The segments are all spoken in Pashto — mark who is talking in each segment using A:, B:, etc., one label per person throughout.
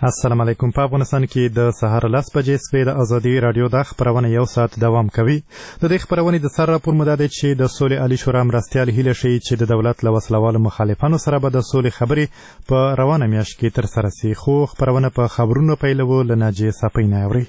A: السلام علیکم. په افغانستان کې د سهار 10 بجې سپې د ازادي رادیو د خبرونه یو ساعت دوام کوي. د دې خبرونې د سر راپور مو دا دی چې د سولې عالی شورا مرستیال هیله شي چې د دولت له وسلوالو مخالفانو سره به د سولې خبرې په روانه میاشت کې ترسره شي. خو خبرونه په خبرونو پیلو له ناجیې صافۍ نه اوري.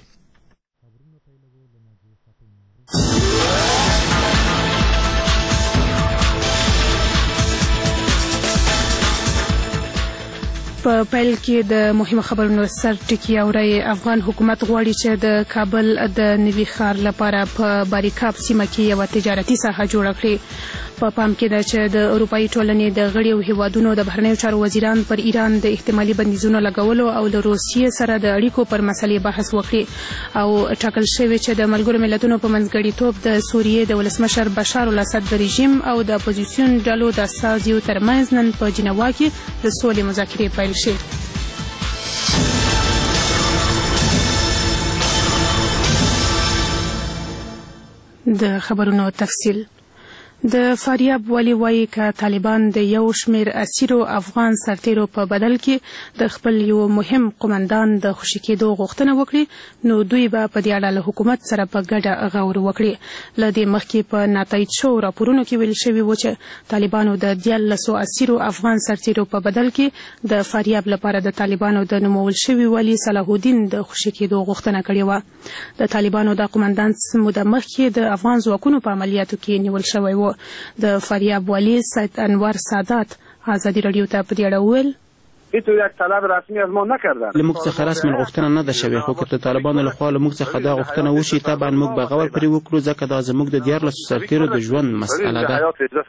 B: په پیل کې د مهمو خبرونو سر ټکی اوري. افغان حکومت غواړي چې د کابل د نوي ښار لپاره په باریکاب سیمه کې یو تجارتي ساحه جوړه کړي. په پام کې ده چې د اروپایي ټولنې د غړیو هیوادونو د بهرنیو چارو وزیران پر ایران د احتمالي بندیزونو لګولو او له روسیې سره د اړیکو پر مسلې بحث وکړي او ټاکل شوی چې د ملګرو ملتونو په منځګړیتوب د سوریې د ولسمشر بشار الاسد د رژیم او د اپوزیسیون ډلو د استازیو ترمنځ نن په جنیوا کې د سولې مذاکرې پیل شي. د خبرونو تفصیل. د فاریاب والي وایي که طالبان د یو شمیر اسیرو افغان سرتیرو په بدل کې د خپل یو مهم قومندان د خوشي کېدو غوښتنه وکړي نو دوی به په دې اړه له حکومت سره په ګډه غور وکړي. له دې مخکې په ناتایید شوو راپورونو کې ویل شوي و چې طالبانو د 14 اسیرو افغان سرتیرو په بدل کې د فاریاب لپاره د طالبانو د نومول شوي والي صلاح الدین د خوشي کېدو غوښتنه کړې وه. د طالبانو د قومندان موده مخکې د افغان ځواکونو په عملیاتو کې نیول شوی و. د فاریاب والی سید انور سادات ازادي رادیو ته په دې اړه وویل
C: هیڅ یک طلب رسمي از ما نکردن.
D: لموږ څخه رسمي غوښتنه نه ده شوې، خو که د طالبانو لخوا لموږ څخه دا غوښتنه وشي طبعا موږ به غور پرې وکړو ځکه دا زموږ د 14 سرتیرو د ژوند مسئله ده.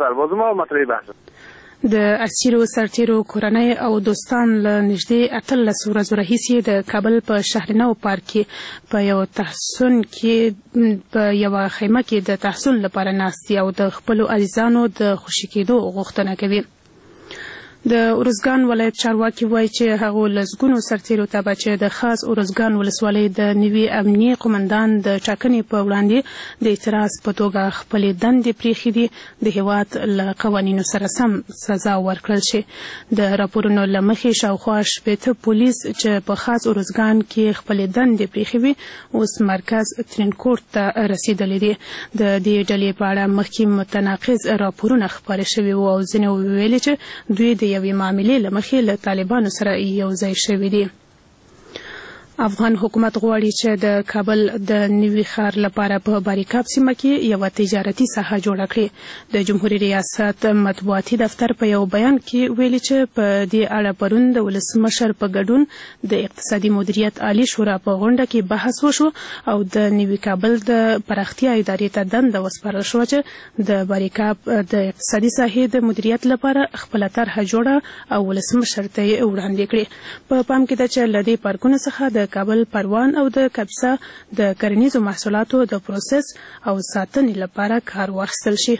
D: د اسیرو سرتیرو کورنۍ او دوستان له نږدې 18 ورځو راهیسې د کابل په شهرنو پارک کې په یو تحصن کې په یوه خیمه کې د تحصن لپاره ناست دي او د خپلو عزیزانو د خوشي کېدو غوښتنه کوي. د ارزګان ولایت چارواکي وایي چې هغو لسګونو سرتیرو ته به چې د خاص ارزګان ولسوالۍ د نوي امني قومندان د ټاکنې په وړاندې د اعتراض په توګه خپلې دندې پریښې دي د هېواد له قوانینو سره سم سزا ورکړل شي. د راپورونو له مخې شاوخوا 80 پولیس چې په خاص ارزګان کې خپلې دندې پریښې وي اوس مرکز ترینکوټ ته رسیدلي دي. د دې ډلې په اړه مخکې متناقض راپورونه خپاره شوي وو او ځینې ویلي چې دوی د یوې معاملې له مخې له طالبانو سره یو ځای شوي دي. افغان حکومت غواړي چې د کابل د نوي ښار لپاره په باریکاب سیمه کې یوه تجارتي ساحه جوړه کړي. د جمهوري ریاست مطبوعاتي دفتر په یو بیان کې ویلي چې په دې اړه پرون د ولسمشر په ګډون د اقتصادي مدیریت عالی شورا په غونډه کې بحث وشو او د نوي کابل د پراختیا ادارې ته دنده وسپارل شوه چې د باریکاب د اقتصادي ساحې د مدیریت لپاره خپله طرحه جوړه او ولسمشر ته یې وړاندې کړي. په پام کې ده چې له دې پارکونو څخه د کابل پروان او د کاپیسا د کرنیزو محصولاتو د پروسس او ساتنې لپاره کار واخیستل شي.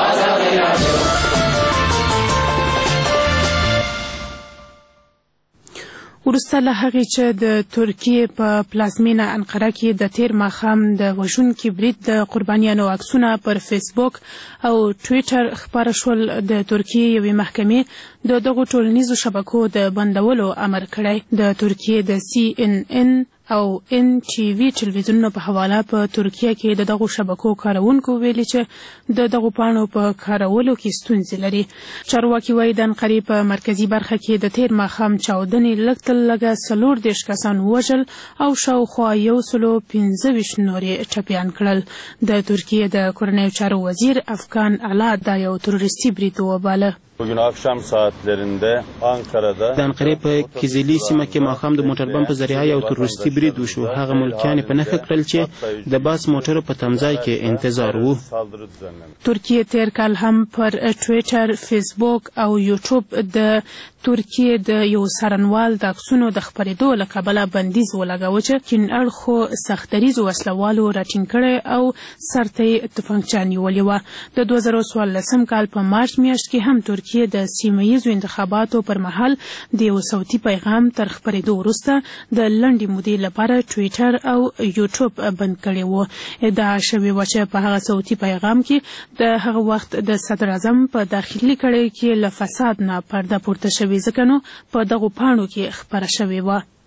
D: وروسته له هغې چې د ترکیې په پلازمینه انقره کې د تیر ماښام د وژونکي برید د قربانیانو عکسونه پر فیسبوک او ټویټر خپاره شول، د ترکیې یوې محکمې د دغو ټولنیزو شبکو د بندولو امر کړی. د ترکیې د CNN او NTV ټلویزیونونو په حواله په ترکیه کې د دغو شبکو کارونکو ویلي چې د دغو پاڼو په کارولو کې ستونزې لري. چارواکي وایي د انقرې په مرکزي برخه کې د تیر ماښام چاودنې لږ تر لږه 40 کسان ووژل او شاوخوا 125 نور یې ټپیان کړل. د ترکیې د کورنیو چارو وزیر افغان علا دا یو تروریستي برید وباله.
E: Bugün akşam saatlerinde Ankara'da
D: د انقرې په کیزیلی سیمه کې ماښام د موټر بم په ذریعه یو تروریستي برید وشو. هغه ملکیان په نښه کړل چې د باس موټرو په تمځای کې انتظار وو.
B: ترکیې تیر کال هم پر ټویټر، فیسبوک او یوټیوب د ترکیې د یو څارنوال د عکسونو د خپرېدو له کبله بندیز ولګاوه چې کیڼ اړخو سختدریزو وسلوالو راټینګ کړی او سر ته یې توپنچه نیولې وه. د 2014 کال په مارچ میاشت کې هم ترکیې د سیمه ییزو انتخاباتو پر مهال د یو صوتي پیغام تر خپرېدو وروسته د لنډې مودې لپاره ټویټر او یوټیوب بند کړی و. ادعا شوې وه چې په هغه صوتي پیغام کې د هغه وخت د صدر اعظم په داخلي کړۍ کې له فساد نه پرده پورته شوې ځکه نو په دغو پاڼو کې خپره شوې وه.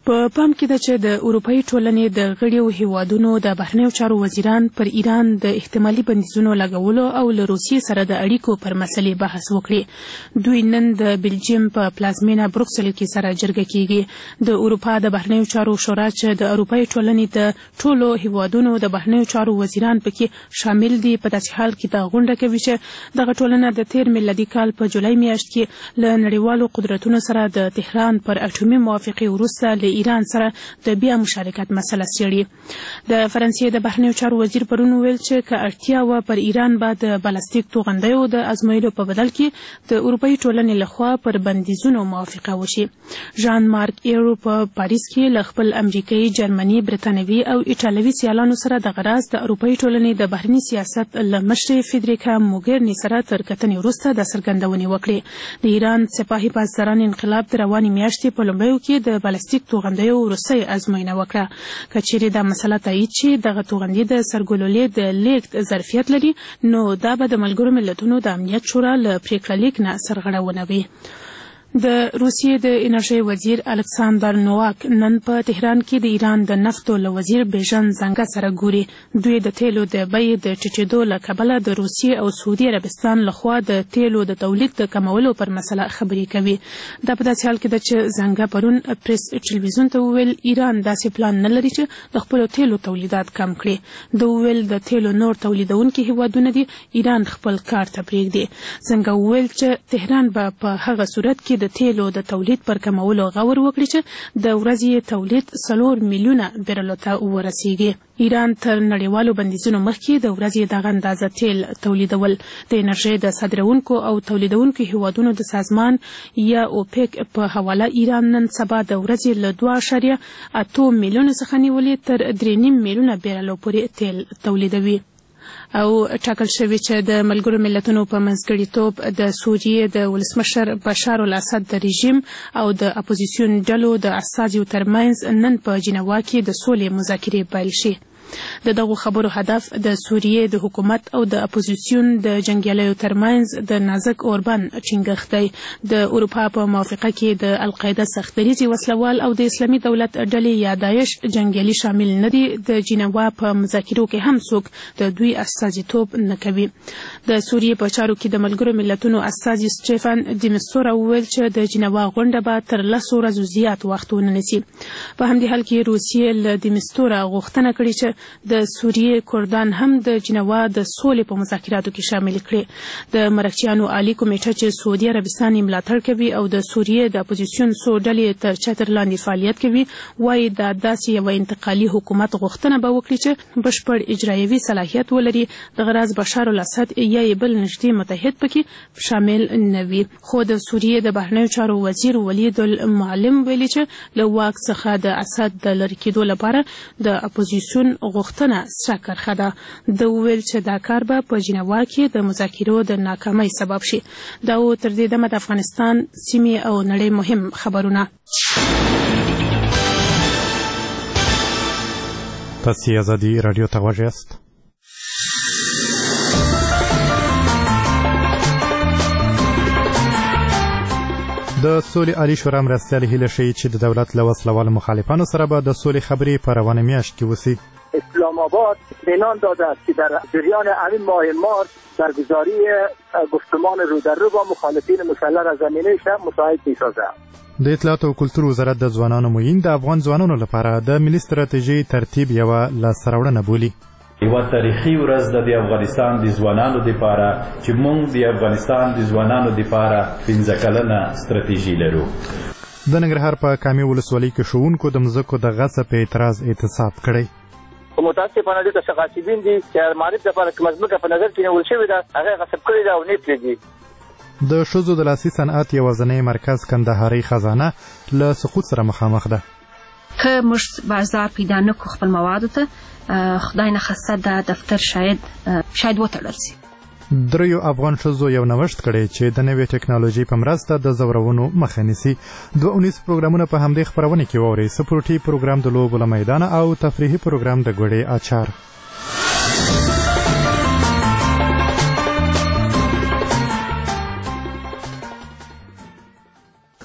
B: په پام کې ده چې د اروپאי ټولنې د غړیو هیوادونو د بهرنیو چارو وزیران پر ایران د احتمالي بندیزونو لګولو او له روسیې سره د اړیکو پر مسلې بحث وکړي. دوی نن د بلجیم په پلازمینه بروکسل کې سره جرګه کیږي. د اروپا د بهرنیو چارو شورا چې د اروپאי ټولنې د ټولو هیوادونو د بهرنیو چارو وزیران پکې شامل دي په داسې حال کې دا غونډه کوي چې دغه ټولنه د 13 میلادي کال په جولای میاشت کې له نړیوالو قدرتونو سره د تهران پر اټومي موافقې وروسته له ایران سره د بیا مشارکت مسله څېړي. د فرانسې د بهرنیو چارو وزیر پرون ویل چې که اړتیا وه پر ایران به د بالستیک توغندیو د ازمویلو په بدل کې د اروپאי ټولنې لخوا پر بندیزونو موافقه وشي. ژان مارک ایرو په پاریس کې له خپل امریکایي، جرمني، برتانوي او ایټالوي سیالانو سره د غراز د اروپאי ټولنې د بهرني سیاست له مشرې فیدریکا موګرني سره تر کتنې وروسته د څرګندونې وکړې. د ایران سپاهي پاسداران انقلاب د روانې میاشتې په لومړیو کې د بالستیک توغندیو وروستۍ ازموینه وکړه. که چیرې دا مسله تایید شي دغه توغندي د سرګلولې د لیږد ظرفیت لري نو دا به د ملګرو ملتونو د امنیت شورا له پریکړه لیک نه سرغړونه وي. د روسیې د انرژۍ وزیر الکساندر نوواک نن په تهران کې د ایران د نفتو له وزیر بیژن زنګه سره ګوري. دوی د تیلو د بیې د ټیټېدو له کبله د روسیې او سعودي عربستان لخوا د تیلو د تولید د کمولو پر مسله خبرې کوي. دا په داسې حال کې ده چې زنګه پرون پریس ټلویزیون ته وویل ایران داسې پلان نه لري چې د خپلو تیلو تولیدات کم کړي. د وویل د تیلو نور تولیدونکي هیوادونه دي ایران خپل کار ته پرېږدي. زنګه وویل چې تهران به په هغه صورت کې د تیلو د تولید پر کمولو غور وکړي چې د ورځې تولید 4 میلیونه بیرلو ته ورسیږي. ایران تر نړیوالو بندیزونو مخکې د ورځې دغه اندازه تیل تولیدول. د انرژۍ د صادرونکو او تولیدونکو هیوادونو د سازمان یا اوپیک په حواله ایران نن سبا د ورځې له 2.8 میلیونه څخه نیولې تر 3.5 میلیونه بیرلو پورې تیل تولیدوي. او ټاکل شوی چې د ملګرو ملتونو په منځګړیتوب د سوریې د ولسمشر بشار الاسد د رژیم او د اپوزیسیون ډلو د استازیو ترمنځ نن په جنیوا کې د سولې مذاکرې پیل شي. د دغو خبرو هدف د سوریې د حکومت او د اپوزیسیون د جنګیالیو ترمنځ د نازک اوربند ټینګښت دی. د اروپا په موافقه کې د القاعده سختدریزې وسلوال او د اسلامي دولت ډلې یا داعش جنګیالي شامل نه دي. د جنیوا په مذاکرو کې هم څوک د دوی استازیتوب نه کوي. د سوریې په چارو کې د ملګرو ملتونو استازي سټیفن دیمستورا وویل چې د جنیوا غونډه به تر 10 ورځو زیات وخت ونه نیسي. په همدې حال کې روسیې له دیمستورا غوښتنه کړې چې د سوریې کردان هم د جنیوا د سولې په مذاکراتو کې شامل کړي. د مرکچیانو عالی کمیټه چې سعودي عربستان یې ملاتړ کوي او د سوریې د اپوزیسیون څو ډلې تر چتر لاندې فعالیت کوي وایي دا داسې یو انتقالي حکومت غوښتنه به وکړي چې بشپړ اجرایوي صلاحیت ولري. د غراز بشار الاسد یا یې بل نږدې متحد پکې شامل نه وي. خو د سوریې د بهرنیو چارو وزیر ولید المعلم ویلي چې له واک څخه د اسد د لرې کېدو لپاره د اپوزیسیون غوښتنه سره کرښه ده. د ویل چې دا کار به په جنیوا کې د مذاکرو د ناکامۍ سبب شي. دا و تر دې دمه د افغانستان سیمې او نړۍ مهم خبرونه.
A: تاسو ازادي رادیو ته غوږ یاست. د سولې عالی شورا مرستیالې هیله ښیي چې د دولت له وسلوالو مخالفانو سره به د سولې خبرې په روانه میاشت کې وشي.
C: اسلام آباد اطمینان داده است که در جریان همین ماه مارس برگزاری گفتمان رو در رو با مخالفین مسلح را زمینه مساعد می‌سازد.
A: د اطلاعات او کلتور وزارت د ځوانانو معین د افغان ځوانانو لپاره د ملي ستراتیژي ترتیب یوه لاسته راوړنه بولي.
F: یوه تاریخي ورځ د افغانستان د ځوانانو لپاره چې موږ د افغانستان د ځوانانو لپاره 15 کلنه ستراتیژي لرو.
A: د ننګرهار په کامې ولسوالۍ کې ښوونکو د مځکو د غصب په اعتراض اعتصاب کړی.
C: متاسفانه دي چې غاصبین دي چې معرفت لپاره کوم ځمکه په نظر کې نیول شوې ده هغه غصب کړې ده او نه پرېږدي.
A: د ښځو د لاسي صنعت یوازینی مرکز کندهاري خزانه له سقوط سره مخامخ ده.
G: که موږ بازار پیدا نه کړو خپل موادو ته خدای نخسته دا دفتر شاید وتړل شي.
A: دریو افغان ښځو یو نوښت کړی چې د نوې ټکنالوژي په مرسته د زورونو مخه نیسي. 2 پروګرامونه په همدې خپرونه کې واورئ. سپورټي پروګرام د لوبو له میدانه او تفریحي پروګرام د ګوړې اچار.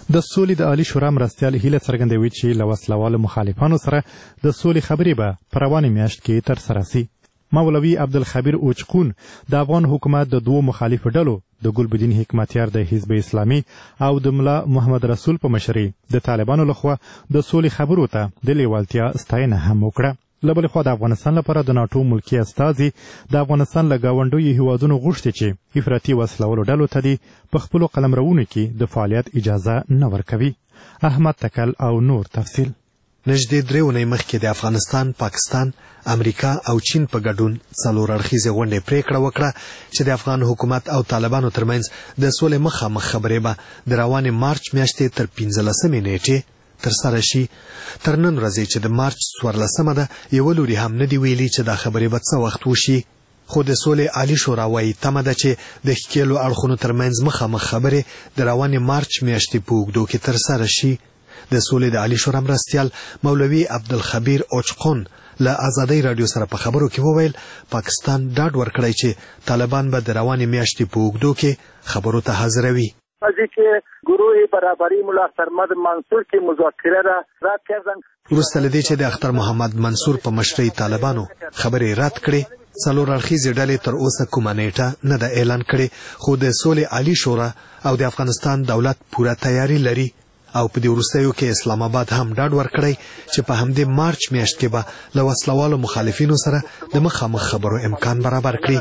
A: د سولې د عالی شورا مرستیال هیله څرګندوي چې له وسلوالو مخالفانو سره د سولې خبرې به په روانې میاشت کې ترسره سي. مولوي عبدالخبیر اوچقون د افغان حکومت د دوو مخالفو ډلو د ګلبدین حکمتیار د حزب اسلامي او د ملا محمد رسول په مشرۍ د طالبانو لخوا د سولې خبرو ته د لیوالتیا ستاینه هم وکړه. له بلې خوا د افغانستان لپاره د ناټو ملکي استازي د افغانستان له ګاونډیو هیوادونو غوښتي چې افراطي وسلوالو ډلو ته دې په خپلو قلمرونو کې د فعالیت اجازه نه ورکوي. احمد تکل او نور تفصیل.
H: نږدې 3 اونۍ مخکې د افغانستان، پاکستان، امریکا او چین په ګډون 4 اړخیزې غونډې پریکړه وکړه چې د افغان حکومت او طالبانو ترمنځ د سولې مخامخ خبرې به د روانې مارچ میاشتې تر 15مې نیټې ترسره شي. تر نن ورځې چې د مارچ 14مه ده، یوه لوري هم نه دی ویلي چې دا خبرې به څه وخت وشي. خو د سولې عالی شورا وایي تمه ده چې د ښکېلو اړخونو ترمنځ مخامخ خبرې د روانې مارچ میاشتې په اوږدو کې ترسره شي. د سولې د عالی شورا مرستیال مولوي عبدالخبیر اوچقون له ازادۍ راډیو سره په خبرو کې وویل پاکستان ډاډ ورکړی چې طالبان به د روانې میاشتې په اوږدو کې خبرو ته حاضروي.
C: گروه برابری ملا سرمد منصور کی مذاکره را رد کردن.
H: وروسته له دې چې د اختر محمد منصور په مشرۍ طالبانو خبرې رد کړې، 4 اړخیزې ډلې تر اوسه کومه نیټه نه ده اعلان کړې، خو د سولې عالی شورا او د افغانستان دولت پوره تیاری لري او په دې وروستیو کې اسلام آباد هم ډاډ ورکړی چې په همدې مارچ میاشت کې به له وسلوالو مخالفینو سره د مخامخ خبرو امکان برابر کړي.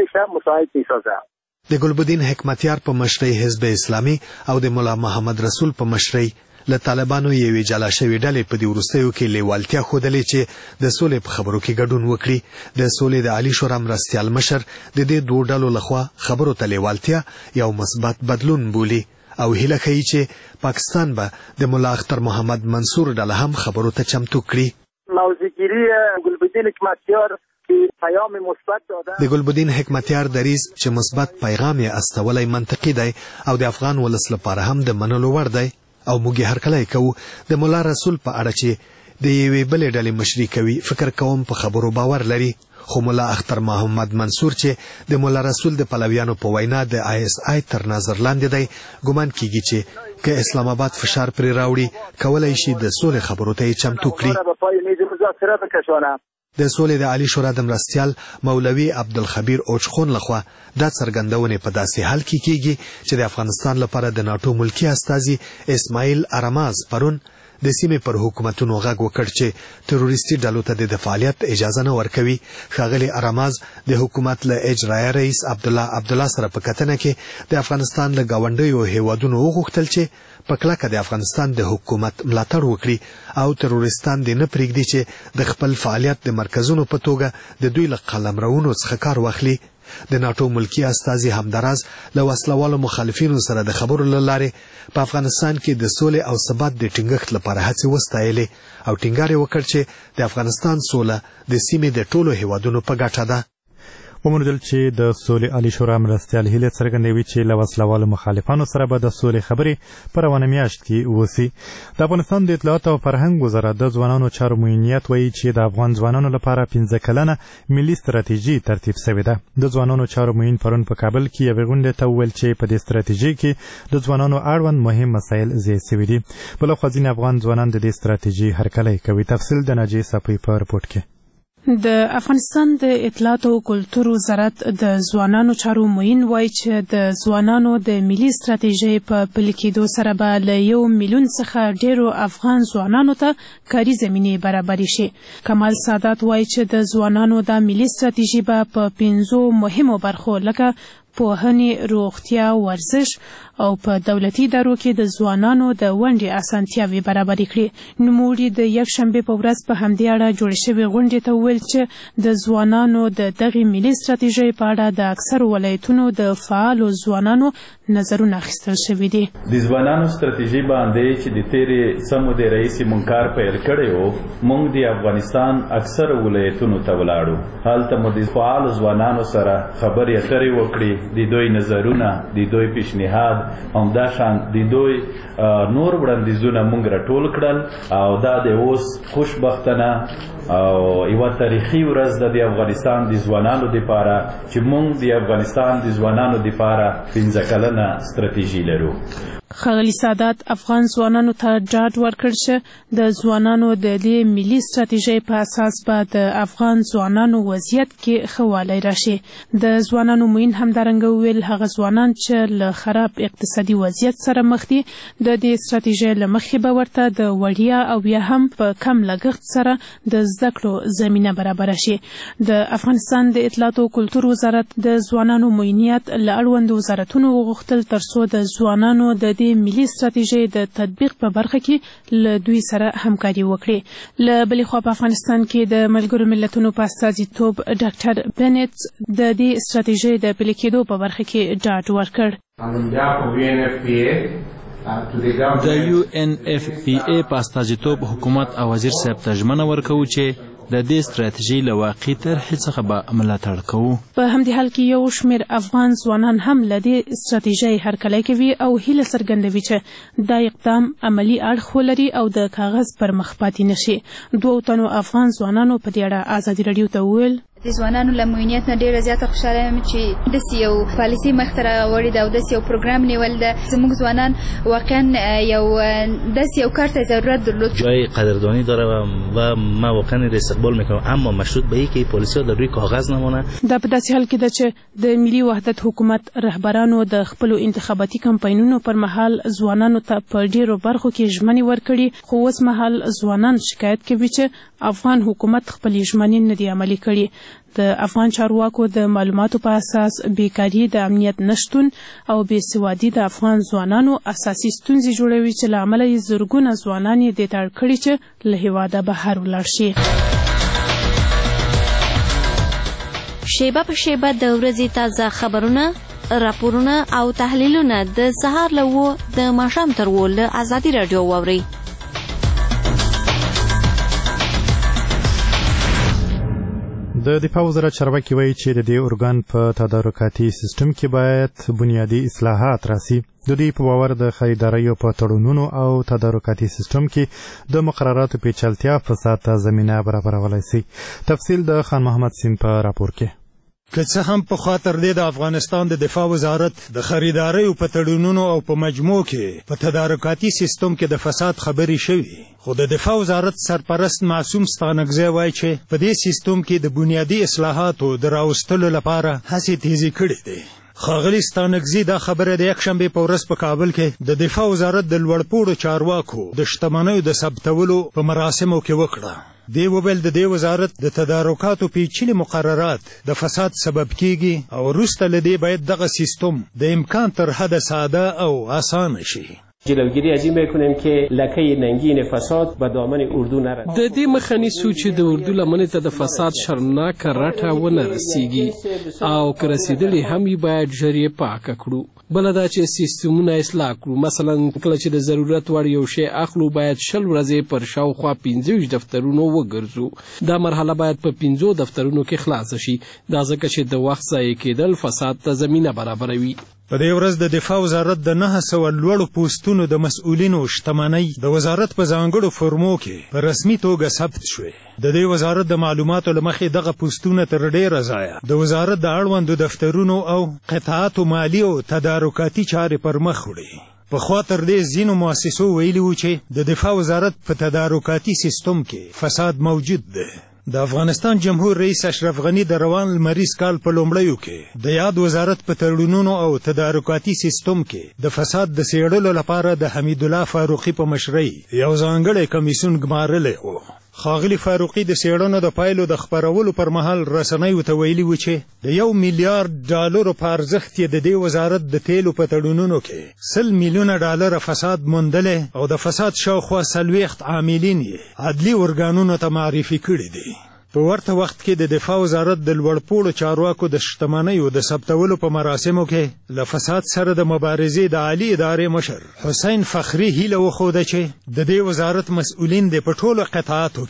H: د ګلبدین حکمتیار په مشرۍ حزب اسلامي او د ملا محمد رسول په مشرۍ له طالبانو یوې جلا شوې ډلې په دې وروستیو کې لیوالتیا ښودلې چې د سولې په خبرو کې ګډون وکړي. د سولې د عالی شورا مرستیال مشر د دې دوو ډلو لخوا خبرو ته لیوالتیا یو مثبت بدلون بولي او هیله ښیي چې پاکستان به د ملا اختر محمد منصور ډله هم خبرو ته چمتو کړي.
C: موضوعگیری گلبدین حکمتیار
H: د ګلبدین حکمتیار دریځ چې مثبت پیغام یې استولی منطقي دی او د افغان ولس لپاره هم د منلو وړ دی او موږ یې هرکلی کوو. د ملا رسول په اړه چې د یوې بلې ډلې مشري کوي فکر کوم په خبرو باور لري، خو ملا اختر محمد منصور چې د ملا رسول د پلویانو په وینا د ISI تر نظر لاندې دی، ګمان کیږي چې که اسلام آباد فشار پرې راوړي کولی شي د سولې خبرو ته یې چمتو کړي. د سولې د عالی شورا د مرستیال مولوي عبدالخبیر اوچقون لخوا دا څرګندونې په داسې حال کې کیږي چې د افغانستان لپاره د ناټو ملکي استازي اسماعیل ارماز پرون د سیمې پر حکومتونو غږ وکړ چې تروریستي ډلو ته د فعالیت اجازه نه ورکوي. ښاغلي ارماز د حکومت له اجرایه رئیس عبدالله سره په کتنه کې د افغانستان له ګاونډیو هیوادونو وغوښتل چې په کلکه د افغانستان د حکومت ملاتړ وکړي او تروریستان دې نه پرېږدي چې د خپل فعالیت د مرکزونو په توګه د دوی له قلمرونو څخه کار واخلي. د ناټو ملکي استازي همداراز له وسلوالو مخالفینو سره د خبرو له لارې په افغانستان کې د سولې او ثبات د ټینګښت لپاره هڅې وستایلې او ټینګار یې وکړ چې د افغانستان سوله د سیمې د ټولو هیوادونو په ګټه ده.
A: ومنل چې د سولې عالی شورا مرستیال هیله څرګندوي چې له وسلوالو مخالفانو سره به د سولې خبرې په روانه میاشت کې وسی. د افغانستان د اطلاعات او فرهنګ وزارت د ځوانانو چارو معینیت وایي چې د افغان ځوانانو لپاره 15 کلنه ملي ستراتیژي ترتیب شوې ده. د ځوانانو چارو معین پرون په کابل کې یوې غونډې ته وویل چې په دې ستراتیژي کې د ځوانانو اړوند مهم مسایل ځای شوي دي. بلخوا ځینې افغان ځوانان د دې ستراتیژي هرکلی کوي. تفصیل د ناجیې صفوي په رپورټ کې.
B: د افغانستان د اطلاعات او کلتور وزارت د ځوانانو چارو معین وایي چې د ځوانانو د ملي ستراتیژۍ په پلي کېدو سره به له 1 میلیون څخه ډېرو افغان ځوانانو ته کاري زمینې برابرې شي. کمال سادات وایي چې د ځوانانو د ملي ستراتیژي به په 5 مهمو برخو لکه پوهنې، روغتیا، ورزش او په دولتي ادارو کې د ځوانانو د ونډې اسانتیاوې برابرې کړي. نوموړي د یکشنبې په ورځ په همدې اړه جوړې شوې غونډې ته وویل چې د ځوانانو د دغې ملي ستراتیژۍ په اړه د اکثرو ولایتونو د فعالو ځوانانو نظرونه اخیستل شوي دي.
F: د ځوانانو ستراتیژي باندې چې د تیرې سمو د رئیس منکار پیل کړی و، موږ د افغانستان اکثرو ولایتونو ته ولاړو. هلته مو د فعالو ځوانانو سره خبرې اترې وکړې، د دوی نظرونه، د دوی پیشنهاد، همداشان د دوی نور وړاندیزونه موږ راټول کړل او دا د اوس خوشبختانه او یوه تاریخي ورځ ده د افغانستان د ځوانانو دپاره چې موږ د افغانستان د ځوانانو دپاره 15 کلنه ستراتیژي لرو.
B: ښاغلي سادات افغان ځوانانو ته ډاډ ورکړ چې د ځوانانو د دې ملي ستراتیژۍ په اساس به د افغان ځوانانو وضعیت کې ښه والی راشي. د ځوانانو معین همدارنګه وویل هغه ځوانان چې له خراب اقتصادي وضعیت سره مخ دي د دې ستراتیژۍ له مخې به ورته د وړیا او بیا هم په کم لګښت سره د زده کړو زمینه برابره شي. د افغانستان د اطلاعات او کلتور وزارت د ځوانانو معینیت له اړوندو وزارتونو وغوښتل ترڅو د ځوانانو د دې ملي ستراتیژۍ د تطبیق په برخه کې له دوی سره همکاري وکړي. له بلې خوا په افغانستان کې د ملګرو ملتونو په استازیتوب ډاکټر بنت د دې ستراتیژۍ د پلي کېدو په برخه کې ډاډ ورکړ.
I: د UNFPA په استازیتوب حکومت او وزیر صاحب ته ژمنه ورکوو چې د دې ستراتیژۍ له واقعي طرحې څخه به ملاتړ کوو.
B: په همدې حال کې یو شمېر افغان ځوانان هم له دې ستراتیژۍ هرکلی کوي او هیله څرګندوي چې دا اقدام عملي اړخ ولري او د کاغذ پر مخ پاتې نشي. 2 تنو افغان ځوانانو په دې اړه ازادي راډیو ته وویل
J: د ځوانانو له معینیت نه ډېره زیاته خوشحاله یم چې داسې یو پالیسي مخته راوړې ده او داسې یو پروګرام نیول ده. زموږ ځوانان واقعا یو داسې یو کار ته ضرورت درلود.
K: جای قدردانی داره و ما واقعا استقبال میکنم اما مشروط به اینکه پالیسی‌ها در روی کاغذ نمونه.
B: دا په داسې حال کې ده چې د ملي وحدت حکومت رهبرانو د خپلو انتخاباتي کمپاینونو پر مهال ځوانانو ته په ډېرو برخو کې ژمنې ورکړي خو اوس مهال ځوانان شکایت کوي چې افغان حکومت خپلې ژمنې نه دي عملي کړي. د افغان چارواکو د معلوماتو په اساس بیکاري د امنیت نشتون او بېسوادي د افغان ځوانانو اساسي ستونزې جوړوي چې له امله یې زرګونه ځوانان یې دې ته اړ کړي چې له هېواده بهر ولاړ شي.
L: شیبه په شیبه د ورځې تازه خبرونه، راپورونه او تحلیلونه د سهار له 7 د ماښام تر 8 له ازادي راډیو واورئ.
A: د دفاع وزارت چارواکي وایي چې د دې ارګان په تدارکاتي سیستم کې باید بنیادي اصلاحات راسي. د دوی په باور د خریداریو په تړونونو او تدارکاتي سیستم کې د مقرراتو پیچلتیا فساد ته زمینه برابرولی سي. تفصیل د خان محمد سیم په راپور کې.
M: که څه هم په خاطر دې د افغانستان د دفاع وزارت د خریداریو په تړونونو او په مجموع کې په تدارکاتي سیستم کې د فساد خبرې شوي، خو د دفاع وزارت سرپرست معصوم ستانکزی وایي چې په دې سیستم کې د بنیادي اصلاحاتو د راوستلو لپاره هڅې تیزې کړې دي. ښاغلي ستانکزي دا خبره د یکشنبې په ورځ په کابل کې د دفاع وزارت د لوړپوړو چارواکو د شتمنیو د ثبتولو په مراسمو کې وکړه. دی وویل د دې وزارت د تدارکاتو پیچلي مقررات د فساد سبب کیږي او وروسته له دې باید دغه سیستم د امکان تر حده ساده او آسانه شي.
N: جلوگیری از این میکنیم که لکه ننگین فساد به دامن اردو نرسد.
O: د دې مخه نیسو چې د اردو لمنې ته د فساد شرمناکه رټه ونه رسیږي او که رسیدلې هم یې باید ژر یې پاکه کړو. بله دا چې سیستمونه اصلاح کړو. مثلا کله چې د ضرورت وړ یو شی اخلو باید 20 ورځې پر شاوخوا 25 دفترونو وګرځو. دا مرحله باید په 15 دفترونو کې خلاصه شي. دا ځکه چې د وخت ضایع کېدل فساد ته زمینه برابروي.
M: په دې ورځ د دفاع وزارت د 900 لوړو پوستونو د مسؤلینو شتمنۍ د وزارت په ځانګړو فرمو کې په رسمي توګه ثبت شوې. د دې وزارت د معلوماتو له مخې دغه پوستونه تر ډېره ځایه د وزارت د اړوندو دفترونو او قطاعاتو مالي او تدارکاتي چارې پر مخ وړي. پخوا تر دې ځینو مؤسسو ویلي وو چې د دفاع وزارت په تدارکاتي سیستم کې فساد موجود دی. د افغانستان جمهور رئیس اشرف غنی د روان لمریز کال په لومړیو کې د یاد وزارت په تړونونو او تدارکاتي سیستم کې د فساد د څېړلو لپاره د حمیدالله فاروقي په مشرۍ یو ځانګړی کمیسیون ګمارلی و. ښاغلي فاروقي د څېړنو د پایلو د خپرولو پر مهال رسنیو ته ویلي و چې د $1 میلیارډ په ارزښت یې د دې وزارت د تیلو په تړونونو کې $100 میلیونه فساد موندلی او د فساد شاوخوا 40 عاملین یې عدلي ارګانونو ته معرفي کړي دي. په ورته وخت کې د دفاع وزارت د لوړپوړو چارواکو د شتمنیو د ثبتولو په مراسمو کې له فساد سره د مبارزې د عالي ادارې مشر حسین فخري هیله وښوده چې د دې وزارت مسؤلین د په ټولو قطاعاتو کې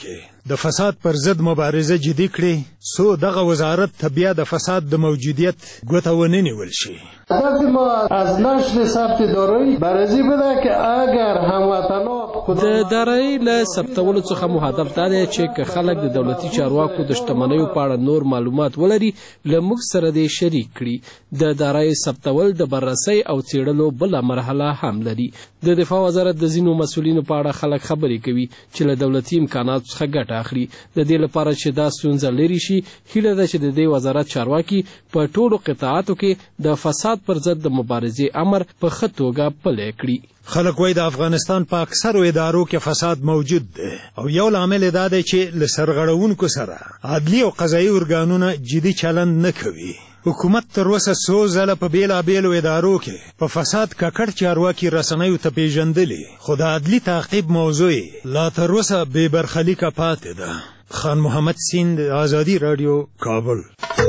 M: د فساد پر ضد مبارزه جدي کړي څو دغه وزارت ته بیا د فساد د موجودیت ګوته ونه نیول شي.
P: هدف ما از نشر ثبت دارایی بررسی بده که اگر هموطنان
O: د دارایی له ثبتولو څخه مو هدف دا دی چې که خلک د دولتي چارواکو د شتمنیو په اړه نور معلومات ولري له موږ سره دې شریک کړي. د دارایی ثبتول د بررسۍ او څېړلو بله مرحله هم لري. د دفاع وزارت د ځینو مسؤلینو په اړه خلک خبرې کوي چې له دولتي امکاناتو څخه ګټه اخلي. د دې لپاره چې دا ستونزه لرې شي هیله ده چې د دې وزارت چارواکي په ټولو قطاعاتو کې د فساد پر ضد د مبارزې امر په ښه توګه پلی کړي.
M: خلک وایي د افغانستان په اکثرو ادارو کې فساد موجود دی او یو لامل دا دی چې له سرغړونکو سره عدلي او قضایي ارګانونه جدي چلند نه کوي. حکومت تر اوسه څو ځله په بیلابیلو ادارو کې په فساد ککړ چارواکي رسنیو ته پیژندلي خو د عدلي تعقیب موضوع لا تر اوسه بې برخلیکه پاتې ده. خان محمد سیند، آزادي راډیو، کابل.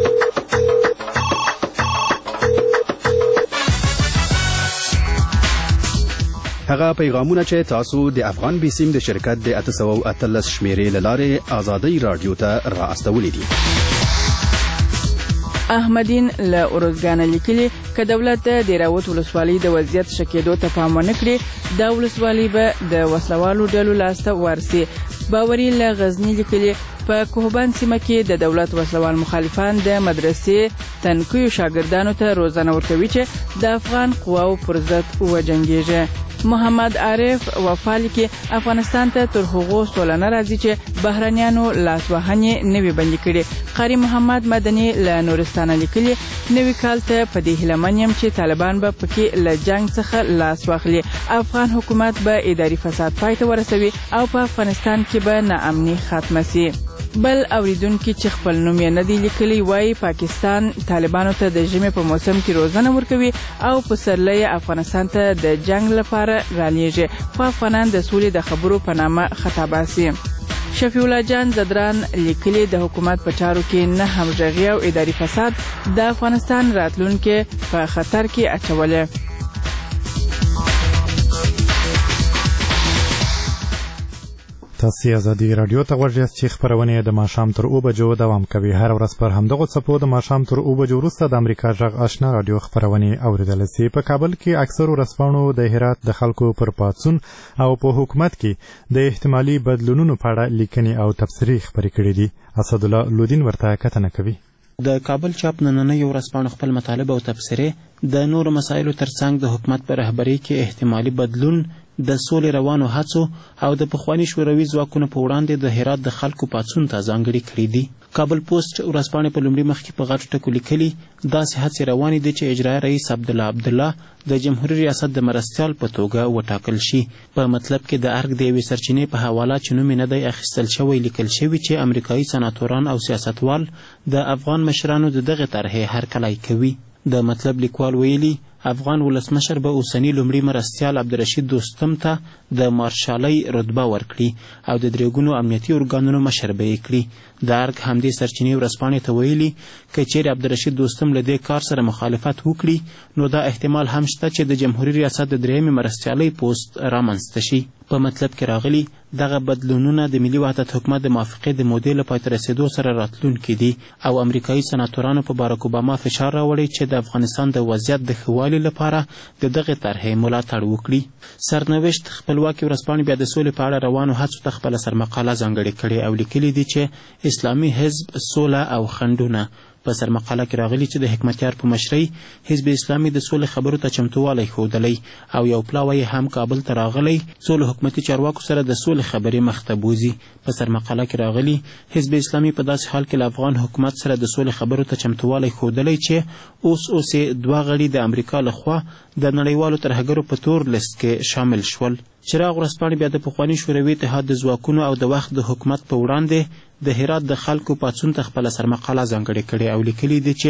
Q: هغه پیغامونه چې تاسو د افغان بیسیم د شرکت د 813 شمیرې له لارې آزادۍ راډیو ته را استولې دي.
R: احمدین له اروزګانه لیکلي که دولت د دیراوت ولسوالۍ د وضعیت ښه کېدو ته پام ونه کړي دا ولسوالۍ به د وسلوالو ډلو لاسته ورسي. باوري له غزني لیکلي په کوهبند سیمه کې د دولت وسلوال مخالفان د مدرسې تنکیو شاګردانو ته روزنه ورکوي چې د افغان قواو پر ضد وجنګیږي. محمد عارف وفالی کې افغانستان ته تر هغو سوله نه راځي چې بهرنیانو لاسوهنې نوي بندي کړي. قاری محمد مدني له نورستانه لیکلي نوي کال ته په دې هیله من یم چې طالبان به پکې له جنگ څخه لاس واخلي. افغان حکومت به اداري فساد پای ته ورسوي او په افغانستان کې به ناامني ختمه سي. بل اوریدونکو چې خپل نوم یې نه دی لیکلی وایي پاکستان طالبانو ته د ژمي په موسم کې روزنه ورکوي او په سرلۍ افغانستان ته د جنگ لپاره رالیږي خو افغانان د سولې د خبرو په نامه خطا باسي. شفیع الله جان زدران لیکلي د حکومت په چارو کې نه همغږي او اداري فساد د افغانستان راتلونکي په خطر کې اچولي.
A: تاسو آزادي رادیو ته غوږ یاست چې خبرونه د ماښام تر 2 بجو دوام کوي. هر ورځ پر همدغه څپو د ماښام تر 2 بجو وروسته د امریکا غږ آشنا رادیو خبرونه اوریدل شي. په کابل کې اکثرو رسنیو د هرات د خلکو پر پاتون او په حکومت کې د احتمالي بدلونونو په اړه لیکنې او تبصرې خبرې کړې دي. اسد الله لودین ورته کتنه کوي.
S: د کابل چاپ نننۍ ورځپاڼه خپل مطالب او تبصرې د نورو مسایلو ترڅنګ د حکومت په رهبرۍ کې احتمالي بدلون د سولې روانو هڅو او د پخواني شوروي ځواکونو په وړاندې د هرات د خلکو پاڅون ته ځانګړي کړي دي. کابل پوسټ ورځپاڼې په لومړي مخ کې په غټو ټکو لیکلي داسې هڅې روانې دي چې اجرایي رئیس عبدالله د جمهوریت ریاست د مرستیال په توګه وټاکل شي. په مطلب کې د ارګ د یوې سرچینې په حواله چې نوم یې نه دی اخیستل شوی لیکل شوي چې امریکایي سناتوران او سیاستوال د افغان مشرانو د دغې طرحې هرکلی کوي. د مطلب لیکوال ویلي افغان ولسمشر به اوسني لومړي مرستیال عبدالرشید دوستم ته د مارشالۍ رتبه ورکړي او د درېګونو امنیتي ارګانونو مشر به یې کړي. د ارګ همدې سرچینې ورځپاڼې ته ویلي که چیرې عبدالرشید دوستم له دې کار سره مخالفت وکړي نو دا احتمال هم شته چې د جمهوریت ریاست د درېیمې مرستیالۍ پوسټ رامنځته شي. په مطلب کې راغلي دغه بدلونونه د ملي وحدت حکومت د موافقې د مودې له پای ته رسېدو سره راتلونکي دي او امریکایي سناتورانو په باراک اوباما فشار راوړی چې د افغانستان د وضعیت د ښه والي لپاره د دغې طرحې ملاتړ وکړي. سرنوشت خپلواکي ورځپاڼې بیا د سولې په اړه روانو هڅو ته خپله سرمقاله ځانګړې کړې او لیکلي دي چې اسلامي حزب سوله او خنډونه. په سرمقاله کې راغلي چې د حکمتیار په مشرۍ حزب اسلامي د سولې خبرو ته چمتووالی ښودلی او یو پلاوی هم کابل ته راغلی څو له حکومتي چارواکو سره د سولې خبرې مخ ته بوځي. په سرمقاله کې راغلي حزب اسلامي په داسې حال کې له افغان حکومت سره د سولې خبرو ته چمتووالی ښودلی چې اوس یې 2 غړي د امریکا لخوا د نړیوالو ترهګرو په تور لیست کې شامل شول. چراغ ورځپاڼې بیا د پخواني شوروي اتحاد د ځواکونو او د وخت د حکومت په وړاندې د هرات د خلکو پاڅون ته خپله سرمقاله ځانګړې کړې او لیکلي دي چې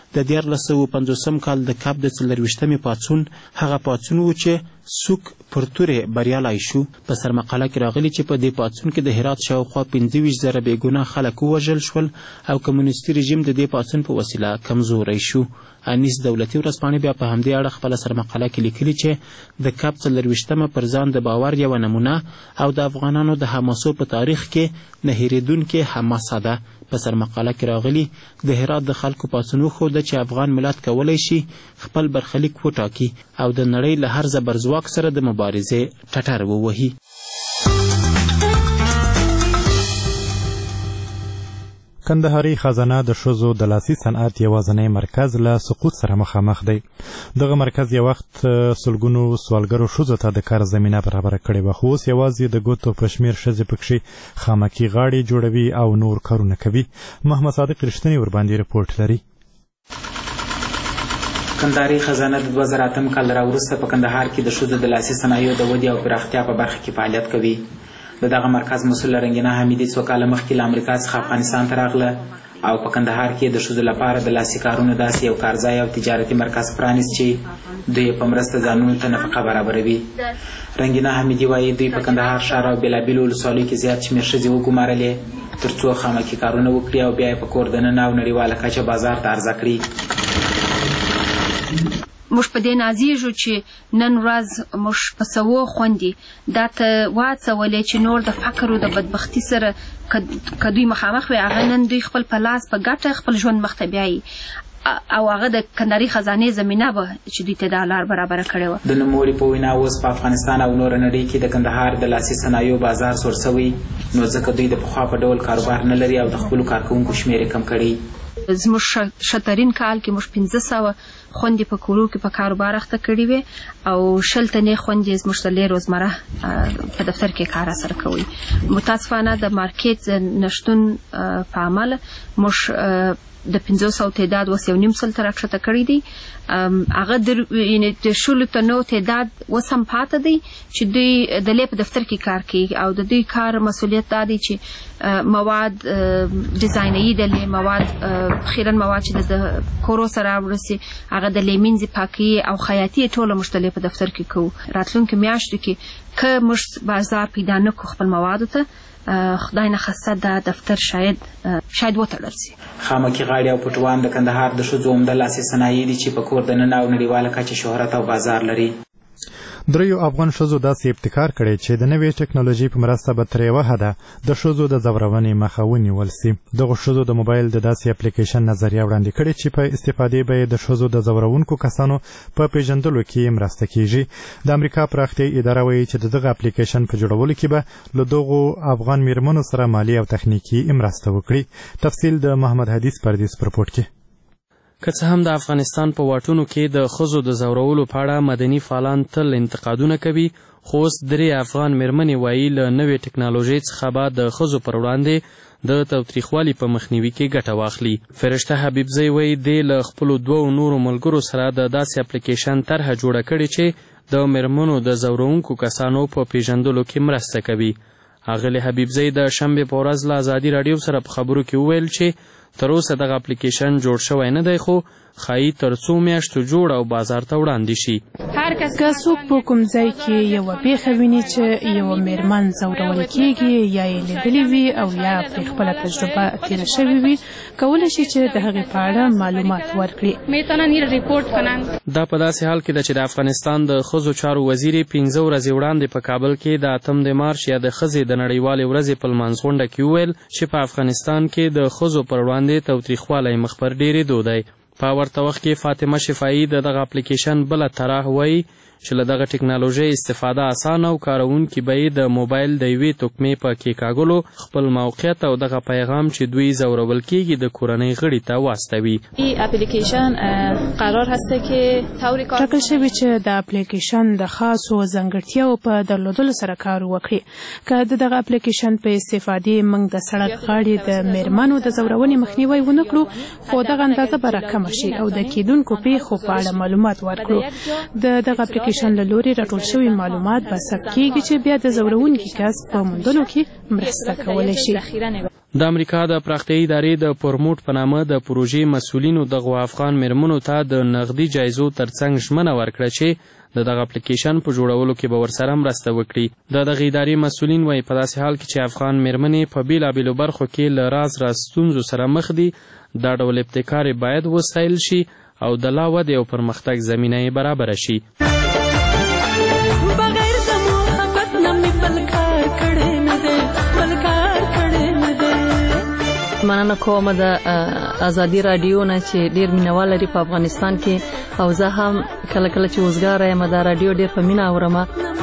S: د 1450 کال د کاپ د 24مې پاڅون هغه پاڅون و چې څوک پر تورې بریالی شو. په سرمقاله کې راغلي چې په دې پاڅون کې د هرات شاوخوا 25,000 بېګناه خلک ووژل شول او کمونیستي رژیم د دې پاڅون په وسیله کمزوری شو. انیس دولتي ورځپاڼې بیا په همدې اړه خپله سرمقاله کې لیکلي چې د کاپ 24مه پر ځان د باور یوه نمونه او د افغانانو د حماسو په تاریخ کې نه هېرېدونکې حماسه ده. په سرمقاله کې راغلي د هرات د خلکو پاڅون وښوده چې افغان ملت کولی شي خپل برخلیک وټاکي او د نړۍ له هر زبرځواک سره د مبارزې ټټر ووهي.
A: کندهاري خزانه د ښځو د لاسي صنعت یوازینی مرکز له سقوط سره مخامخ دی. دغه مرکز یو وخت سلګونو سوالګرو ښځو ته د کار زمینه برابره کړې وه، خو اوس یوازې د ګوتو په شمېر ښځې پکښې خامکي غاړې جوړوي او نور کارونه کوي. محمد صادق رښتینی ورباندې رپورټ لري.
T: کندهاري خزانه د 2008 کال راوروسته په کندهار کې د ښځو د لاسي صنایعو د ودې او پراختیا په برخه کې فعالیت کوي. د دغه مرکز مسؤل رنګینه حمیدي 2 کاله مخکې له امریکا څخه افغانستان ته راغله او په کندهار کې د ښځو لپاره د لاسي کارونو داسې یو کارځای او تجارتي مرکز پرانیست چې دوی په مرسته ځانونو ته نفقه برابروي. رنګینه حمیدي وایي دوی په کندهار ښار او بېلابېلو ولسوالیو کې زیات شمېر ښځې وګمارلې تر څو خامکي کارونه وکړي او بیا یې په کور دننه او نړیواله کچه بازار ته عرضه کړي.
G: موږ په دې نازیږو چې نن ورځ موږ په سوو خوندې دا ته واڅولې چې نور د فقر او د بدبختي سره که دوی مخامخ وي هغه نن دوی خپل په لاس په ګټه خپل ژوند مخ ته بیایي او هغه د کندهاري خزانې زمینه به چې دوی ته دا لار برابره کړې وه.
T: د نوموړي په وینا اوس په افغانستان او نوره نړۍ کې د کندهار د لاسي صنایعو بازار سور سوی نو ځکه دوی د پخوا په ډول کاروبار نه لري او د خپلو کارکوونکو شمېر یې کم کړی.
G: زموږ شترین کال کې موږ 1500 خوندې په کورو کې په کاروبار اخته کړي وې او 10 تنې خوندې زموږ د روزمره په دفتر کې کار سره کوي. متاسفانه د مارکیټ نشتون په عمل موږ د 500 تعداد اوس 1.5 ته راکښته کړی دی. هغه د 10 تنو تعداد اوس هم پاته دی چې دوی د لې په دفتر کې کار کوي او د دوی کار مسؤلیت دا دی چې مواد ډیزایني د لې مواد خیرن مواد چې د کورو سره ورسي هغه د لیمینځي پاکي او خیاطي ټوله مشتلې په دفتر کې کوو. راتلونکي میاشتو کې که موږ بازار پیدا نه کړو خپل موادو ته خدای نخسته دا دفتر شاید وتړل شي.
T: خامکي غاړې او پټوان د کندهار د ښځو عمده لاسي صنایع دي چې په کور دننه او نړیواله کچه شهرت او بازار لري.
A: دریو افغان ښځو داسې ابتکار کړی چې د نوې ټکنالوژي په مرسته به تر یوه حده د ښځو د ځورونې مخه ونیول سي. دغو ښځو د موبایل د داسې اپلیکیشن نظریه وړاندې کړې چې په استفادې به یې د ښځو د ځورونکو کسانو په پیژندلو کې مرسته کیږي. د امریکا پراختیایي اداره وایي چې د دغه اپلیکیشن په جوړولو کې به له دغو افغان میرمنو سره مالي او تخنیکي مرسته وکړي. تفصیل د محمد حدیث پردیس په رپورټ کې.
U: که څه هم د افغانستان په واټونو کې د ښځو د ځورولو په اړه مدني فعالان تل انتقادونه کوي، خو اوس 3 افغان میرمنې وایي له نوې ټکنالوژۍ څخه به د ښځو پر وړاندې د تاوتریخوالي په مخنیوي کې ګټه واخلي. فرشته حبیبزۍ وایي دی له خپلو 2 نورو ملګرو سره د داسې اپلیکیشن طرحه جوړه کړې چې د میرمنو د ځورونکو کسانو په پیژندلو کې مرسته کوي. ښاغلې حبیبزۍ د شنبې په ورځ له ازادي راډیو سره په خبرو کې وویل چې تر اوسه دغه اپلیکیشن جوړ شوی نه دی، خو ښایي تر څو میاشتو جوړ او بازار ته وړاندې شي.
B: که څوک په کوم ځای کې یوه پیښه ویني چې یوه میرمن ځورول کیږي یا یې لیدلې وي او یا پرې خپله تجربه تېره شوې وي کولی شي چې د هغې په اړه معلومات ورکړي.
U: دا په داسې حال کې ده چې د افغانستان د ښځو چارو وزیر 15 ورځې وړاندې په کابل کې د 8 مارچ یا د ښځې د نړیوالې ورځې په لمانځغونډه کې وویل چې په افغانستان کې د ښځو پر وړاندې تاوتریخوالی مخ پر ډېرېدو دی. په ورته وخت کې فاطمه شفاعي د دغه اپلیکیشن بله طرح وایي چې له دغه ټکنالوژۍ استفاده اسانه او کاروونکي به یې د موبایل د یوې توکمې په کېکاږلو خپل موقعیت او دغه پیغام چې دوی ځورول کیږي د کورنۍ غړي ته واستوي.
B: اپلیکیشن قرار هست که ټاکل شوي چې د اپلیکیشن د خاصو ځانګړتیاو په درلودلو سره کار وکړي. که د دغه اپلیکیشن په استفادې موږ د سړک غاړې د میرمنو د ځورونې مخنیوی ونه کړو خو دغه اندازه به راکمه شي او د کیدونکو پیښو په اړه معلومات ورکړو. د دغه اپلیکیشن له لوري راټول شوي معلومات به ثبت کیږي چې بیا د ځورونکي کس په موندلو کې مرسته کولی شي.
U: د امریکا د پراختیایي ادارې د پرموټ په نامه د پروژې مسؤلینو دغو افغان میرمنو ته د نغدي جایزو ترڅنګ ژمنه ورکړه چې د دغه اپلیکیشن په جوړولو کې به ورسره مرسته وکړي. د دغې ادارې مسؤلین وایي په داسې حال کې چې افغان میرمنې په بېلابېلو برخو کې له راز ستونزو سره مخ دي، دا ډول ابتکار باید وستایل شي او د لا ودې او پرمختګ زمینه یې برابره شي.
E: مننه کوم د ازادي رادیو نه چې ډیر مینوال لري په افغانستان کې، او زه هم کله کله چې وزګاره یم د رادیو ډیر په مینه اورم.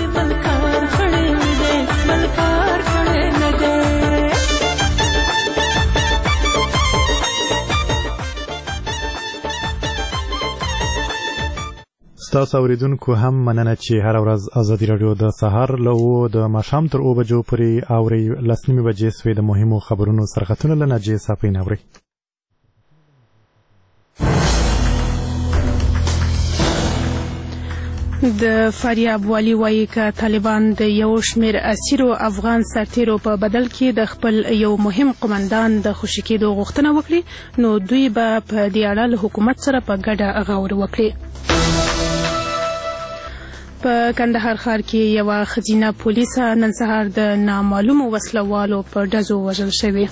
A: ستاسو اوریدونکو هم مننه چې هر ورځ ازادي رادیو د سهار له 9 د ماښام تر 9 بجو پورې اوري. 10 بجې سوې د مهمو خبرونو سرغټونه له ناجیې صافین اوري.
B: د فاریاب والی وایي که طالبان د یو شمېر اسیرو افغان سرتیرو په بدل کې د خپل یو مهم قمندان د خوشي کېدو غوښتنه وکړي، نو دوی به په دې اړه له حکومت سره په ګډه غور وکړي. په کندهار ښار کې یوه ښځینه پولیسه نن سهار د نامعلومو وسلوالو په ډزو وژل شوې.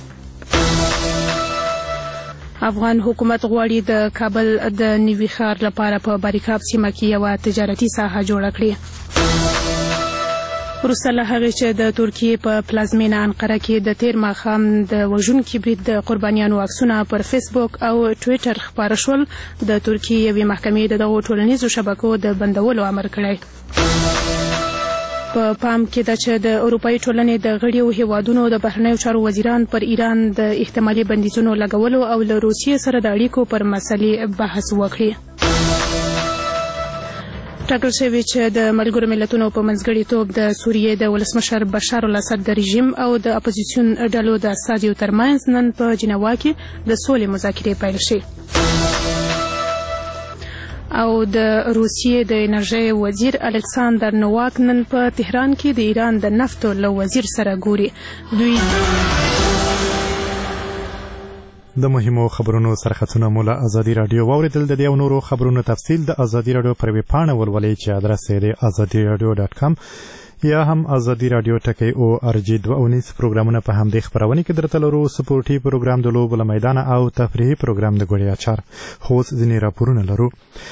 B: افغان حکومت غواړي د کابل د نوي ښار لپاره په باریکاب سیمه کې یوه تجارتي ساحه جوړه کړي. وروسته له هغې چې د ترکیې په پلازمینه انقره کې د تیر ماښام د وژونکي برید د قربانیانو عکسونه پر فیسبوک او ټویټر خپاره شول، د ترکیې یوې محکمې د دغو ټولنیزو شبکو د بندولو امر کړی. په پام کې ده چې د اروپایي ټولنې د غړیو هیوادونو د بهرنیو چارو وزیران پر ایران د احتمالي بندیزونو لګولو او له روسیې سره د اړیکو پر مسلې بحث وکړي. ټاکل شوي چې د ملګرو ملتونو په منځګړیتوب د سوریې د ولسمشر بشار الاسد د رژیم او د اپوزیسیون ډلو د استازیو ترمنځ نن په جنیوا کې د سولې مذاکرې پیل شي. او د روسیې د انرژۍ وزیر الکساندر نوواک نن په تهران کې د ایران د نفتو له وزیر سره ګوري. دوی
A: د مهمو خبرونو سرخطونه مو له ازادي رادیو واوریدل. د دې او نورو خبرونو تفصیل د ازادي رادیو پر ویب پاڼه ولولئ چې ادرس یې د azadiradio.com یا هم ازادي رادیو .org. 2 پروګرامونه په همدې خپرونې کې درته لرو. سپورټي پروګرام د لوبو له میدانه او تفریحي پروګرام د ګوړې اچار. خو ځینې راپورونه لرو.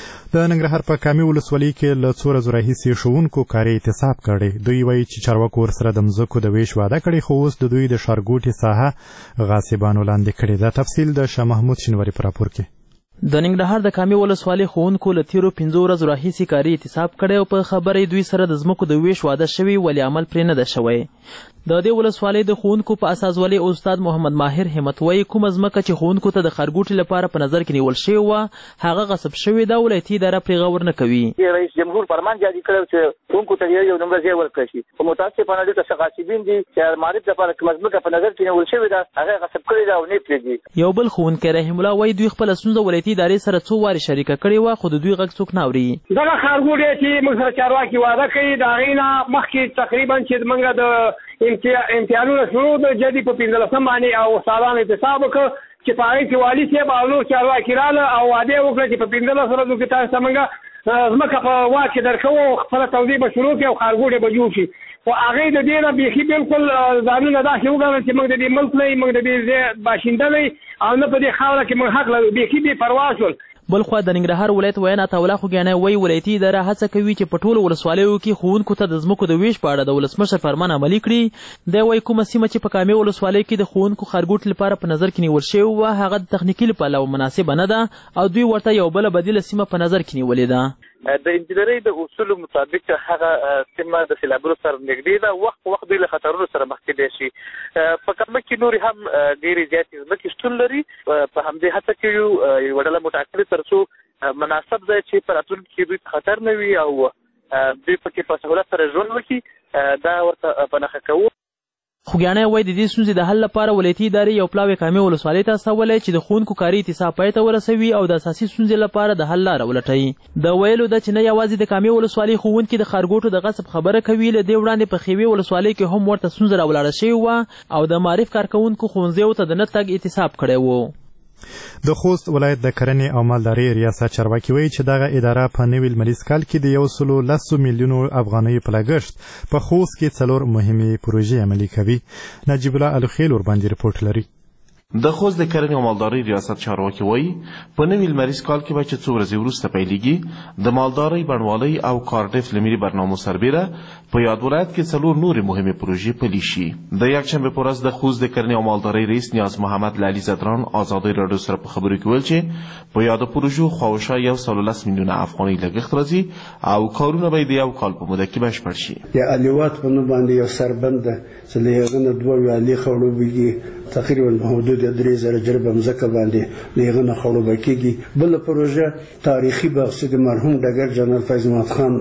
A: د ننګرهار په کامي ولسوالۍ کې له څو ورځو راهیسې ښوونکو کاري اعتصاب کړی. دوی وایي چې چارواکو ورسره د مځکو د ویش واده کړی، خو اوس د دوی د ښارګوټي ساحه غاصبانو لاندې کړې ده. تفصیل د شاه محمود شینواري په راپور کې.
V: د ننګرهار د کامي ولسوالۍ ښوونکو له تیرو 15 ورځو راهیسې کاري اعتصاب کړی او په خبره دوی سره د ځمکو د ویش واده شوی، ولې عمل پرې نه ده شوی. د دې ولسوالۍ د ښوونکو په اساسوالۍ استاد محمد ماهر همت وایي کومه ځمکه چې ښوونکو ته د ښارګوټي لپاره په نظر کې نیول شوې وه هغه غصب شوې ده، ولایتي اداره پرې غور نه کوي.
C: رئیس جمهور فرمان جاری کړی چې ښوونکو ته یو نمبر ځای ورکړل شي، خو متاسفانه دلته څه غاصبین دي چې معرف لپاره کومه ځمکه په نظر کې نیول شوې ده هغه غصب کړې ده او نه پرېږدي.
V: یو بل ښوونکی رحیم الله وایي دوی خپله ستونزه ولایتي ادارې سره څو وارې شریکه کړې وه، خو د دوی غږ څوک نه اوري.
W: دغه ښارګوټی چې موږ سره چارواکي واده کوي د هغې نه مخکې تقریبا چې موږ د امتحانونه شروع د جدي په 15 باندې او استادانو اعتصاب وکړ چې په هغې کې والي صاحب او نور چارواکي راغله او وعده یې وکړه چې په 15 ورځو کې تاسو ته موږ ځمکه په واک کې درکوو او خپله توضیح به شروع کړي او ښارګوټی به جوړ شي. خو هغې د دې نه بیخي بالکل ځانونه داسې وګڼل چې موږ د دې ملک نه یو، موږ د دې ځای باشنده نه یو او نه په دې خاوره کې موږ حق لرو. بیخي بې پروا شول.
V: بلخوا د ننګرهار ولایت ویان عطاالله خوږیانی وایي ولایتي اداره هڅه کوي چې په ټولو ولسوالیو کې ښوونکو ته د ځمکو د ویش په اړه د ولسمشر فرمان عملي کړي. دی وایي کومه سیمه چې په کامې ولسوالۍ کې د ښوونکو ښارګوټ لپاره په نظر کې نیول شوې وه هغه د تخنیکي له پلوه مناسبه نه ده او دوی ورته یو بله بدیله سیمه په نظر کې نیولې ده.
C: د انجنیرۍ د اصولو مطابق هغه سیمه د سیلابونو سره نږدې ده، وخت دوی له خطرونو سره مخ کېدی شي. په کمه کې نورې هم ډېرې زیاتې ځمکې شتون لري. په همدې هڅه کې یوه ډله متعقلې تر څو مناسب ځای چې په راتلونکي کې دوی خطر نه وي او دوی پکې په سهولت سره ژوند وکړي دا ورته په نښه کوو.
V: خوږیاڼی وایي د دې ستونزې د حل لپاره ولایتي ادارې یو پلاوی کامې ولسوالۍ ته استولی چې د ښوونکو کاري اعتصاب پای ته ورسوي او د اساسي ستونزې لپاره د حل لاره ولټوي. د ویلو ده چې نه یوازې د کامې ولسوالۍ ښوونکي د ښارګوټو د غصب خبره کوي، له دې وړاندې په خیوې ولسوالۍ کې هم ورته ستونزه راولاړه شوې وه او د معارف کارکوونکو ښوونځیو ته د نه تګ اعتصاب کړی و.
A: د خوست ولایت د کرنې او مالدارۍ ریاست چارواکي وایي چې دغه اداره په نوي لمریز کال کې د 110 میلیونو افغانیو په لګښت په خوست کې 4 مهمې پروژې عملي کوي. نجیب الله الخیل ورباندې رپورټ لري.
D: د خوست د کرنې او مالدارۍ ریاست چارواکي وایي په نوي لمریز کال کې به چې څو ورځې وروسته پیلېږي د مالدارۍ بڼوالۍ او کارډف له ملي برنامو سربیره په یاد ولایت کې 4 نورې مهمې پروژې پلي شي. د یکشنبې په ورځ د خوست د کرنې او مالدارۍ رئیس نیاز محمد له علي زدران ازادۍ راډیو سره په خبرو کې ویل چې په یادو پروژو خواوشا 110 میلیونه افغانۍ لګښت راځي او کارونه به د 1 کال په موده کې بشپړ شي.
F: د الیوات په نوم باندې یو سربند ده چې له هغه نه 2 ویالې خړوبېږي، تقریبا په حدود 3000 جربه مځکه باندې له هغه نه خړوبه کېږي. بله پروژه تاریخي بخش د مرحوم ډګر جنرال فیض محمد خان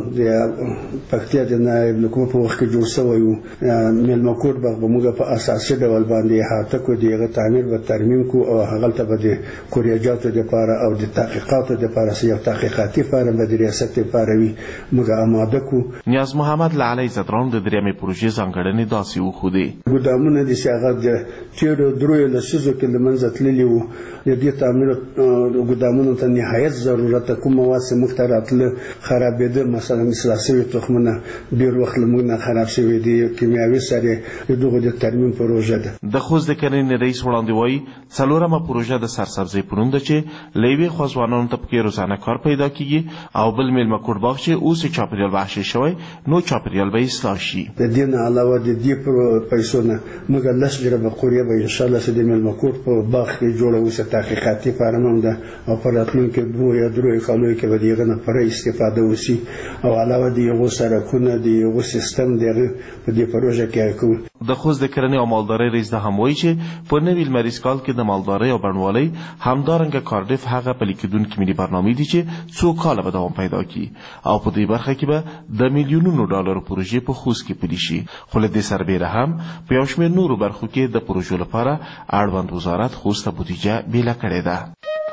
F: د پکتیا د نایب حکومت په وخت کې جوړ شوی و. میلمه کوټ باغ به موږ په اساسي ډول باندې احاطه کړو، د هغه تعمیر به ترمیم کړو او هغلته به د کوریاجاتو دپاره او د تحقیقاتو دپاره یو تحقیقاتي فارم به د ریاست دپاره وي موږ اماده کړو.
D: نیاز محمد له علي زدران د درېیمې پروژې ځانګړنې داسې وښودې.
F: ګودامونه دي چې هغه د تېرو 3 لسیزو کې له منځه تللي وو. د دې تعمیر ګودامونو ته نهایت ضرورت ده. کوم مواد چې موږ ته راتله خرابېده، مثلا اصلاح شوي تخمونه ډېر وخت له موږ نه خراب شوي دي. کیمیاوي سرې د دغو د ترمیم پروژه ده.
D: د خوست د کرنې رئیس وړاندې وایي 4مه پروژه د سرسبزۍ په نوم ده چې له یوې خوا ځوانانو ته پکې روزانه کار پیدا کیږي او بل میلمه کوټ باغ چې اوس چاپیریال وحشي شوی نو چاپیریال به اصلاح شي.
F: د دې نه علاوه د دې پیسو نه موږ 10 جربه قوریه به انشاءالله چې د میلمه کوټ په باغ کې جوړه اوسه تحقیقاتي فارم هم ده او په راتلونکي 2 یا 3 کالو کې به د هغه نه پوره استفاده وشي او علاوه د یو سرکونه د یو سیستم دغه په دې پروژه کې کوي.
D: د خوست د کرنې او مالدارۍ رئیس د هم وایي چې په نوي لمریز کال کې د مالدارۍ او بڼوالۍ همدارنګه کارډف هغه پلي کېدونکي ملي برنامې دي چې څو کاله به دوام پیدا کړي او په دې برخه کې به د میلیونونو ډالرو پروژې په خوست کې پلي شي. خو له دې سربیره هم په یو شمېر نورو برخو کې د پروژو لپاره اړوند وزارت خوست ته بودیجه بیله کړې ده.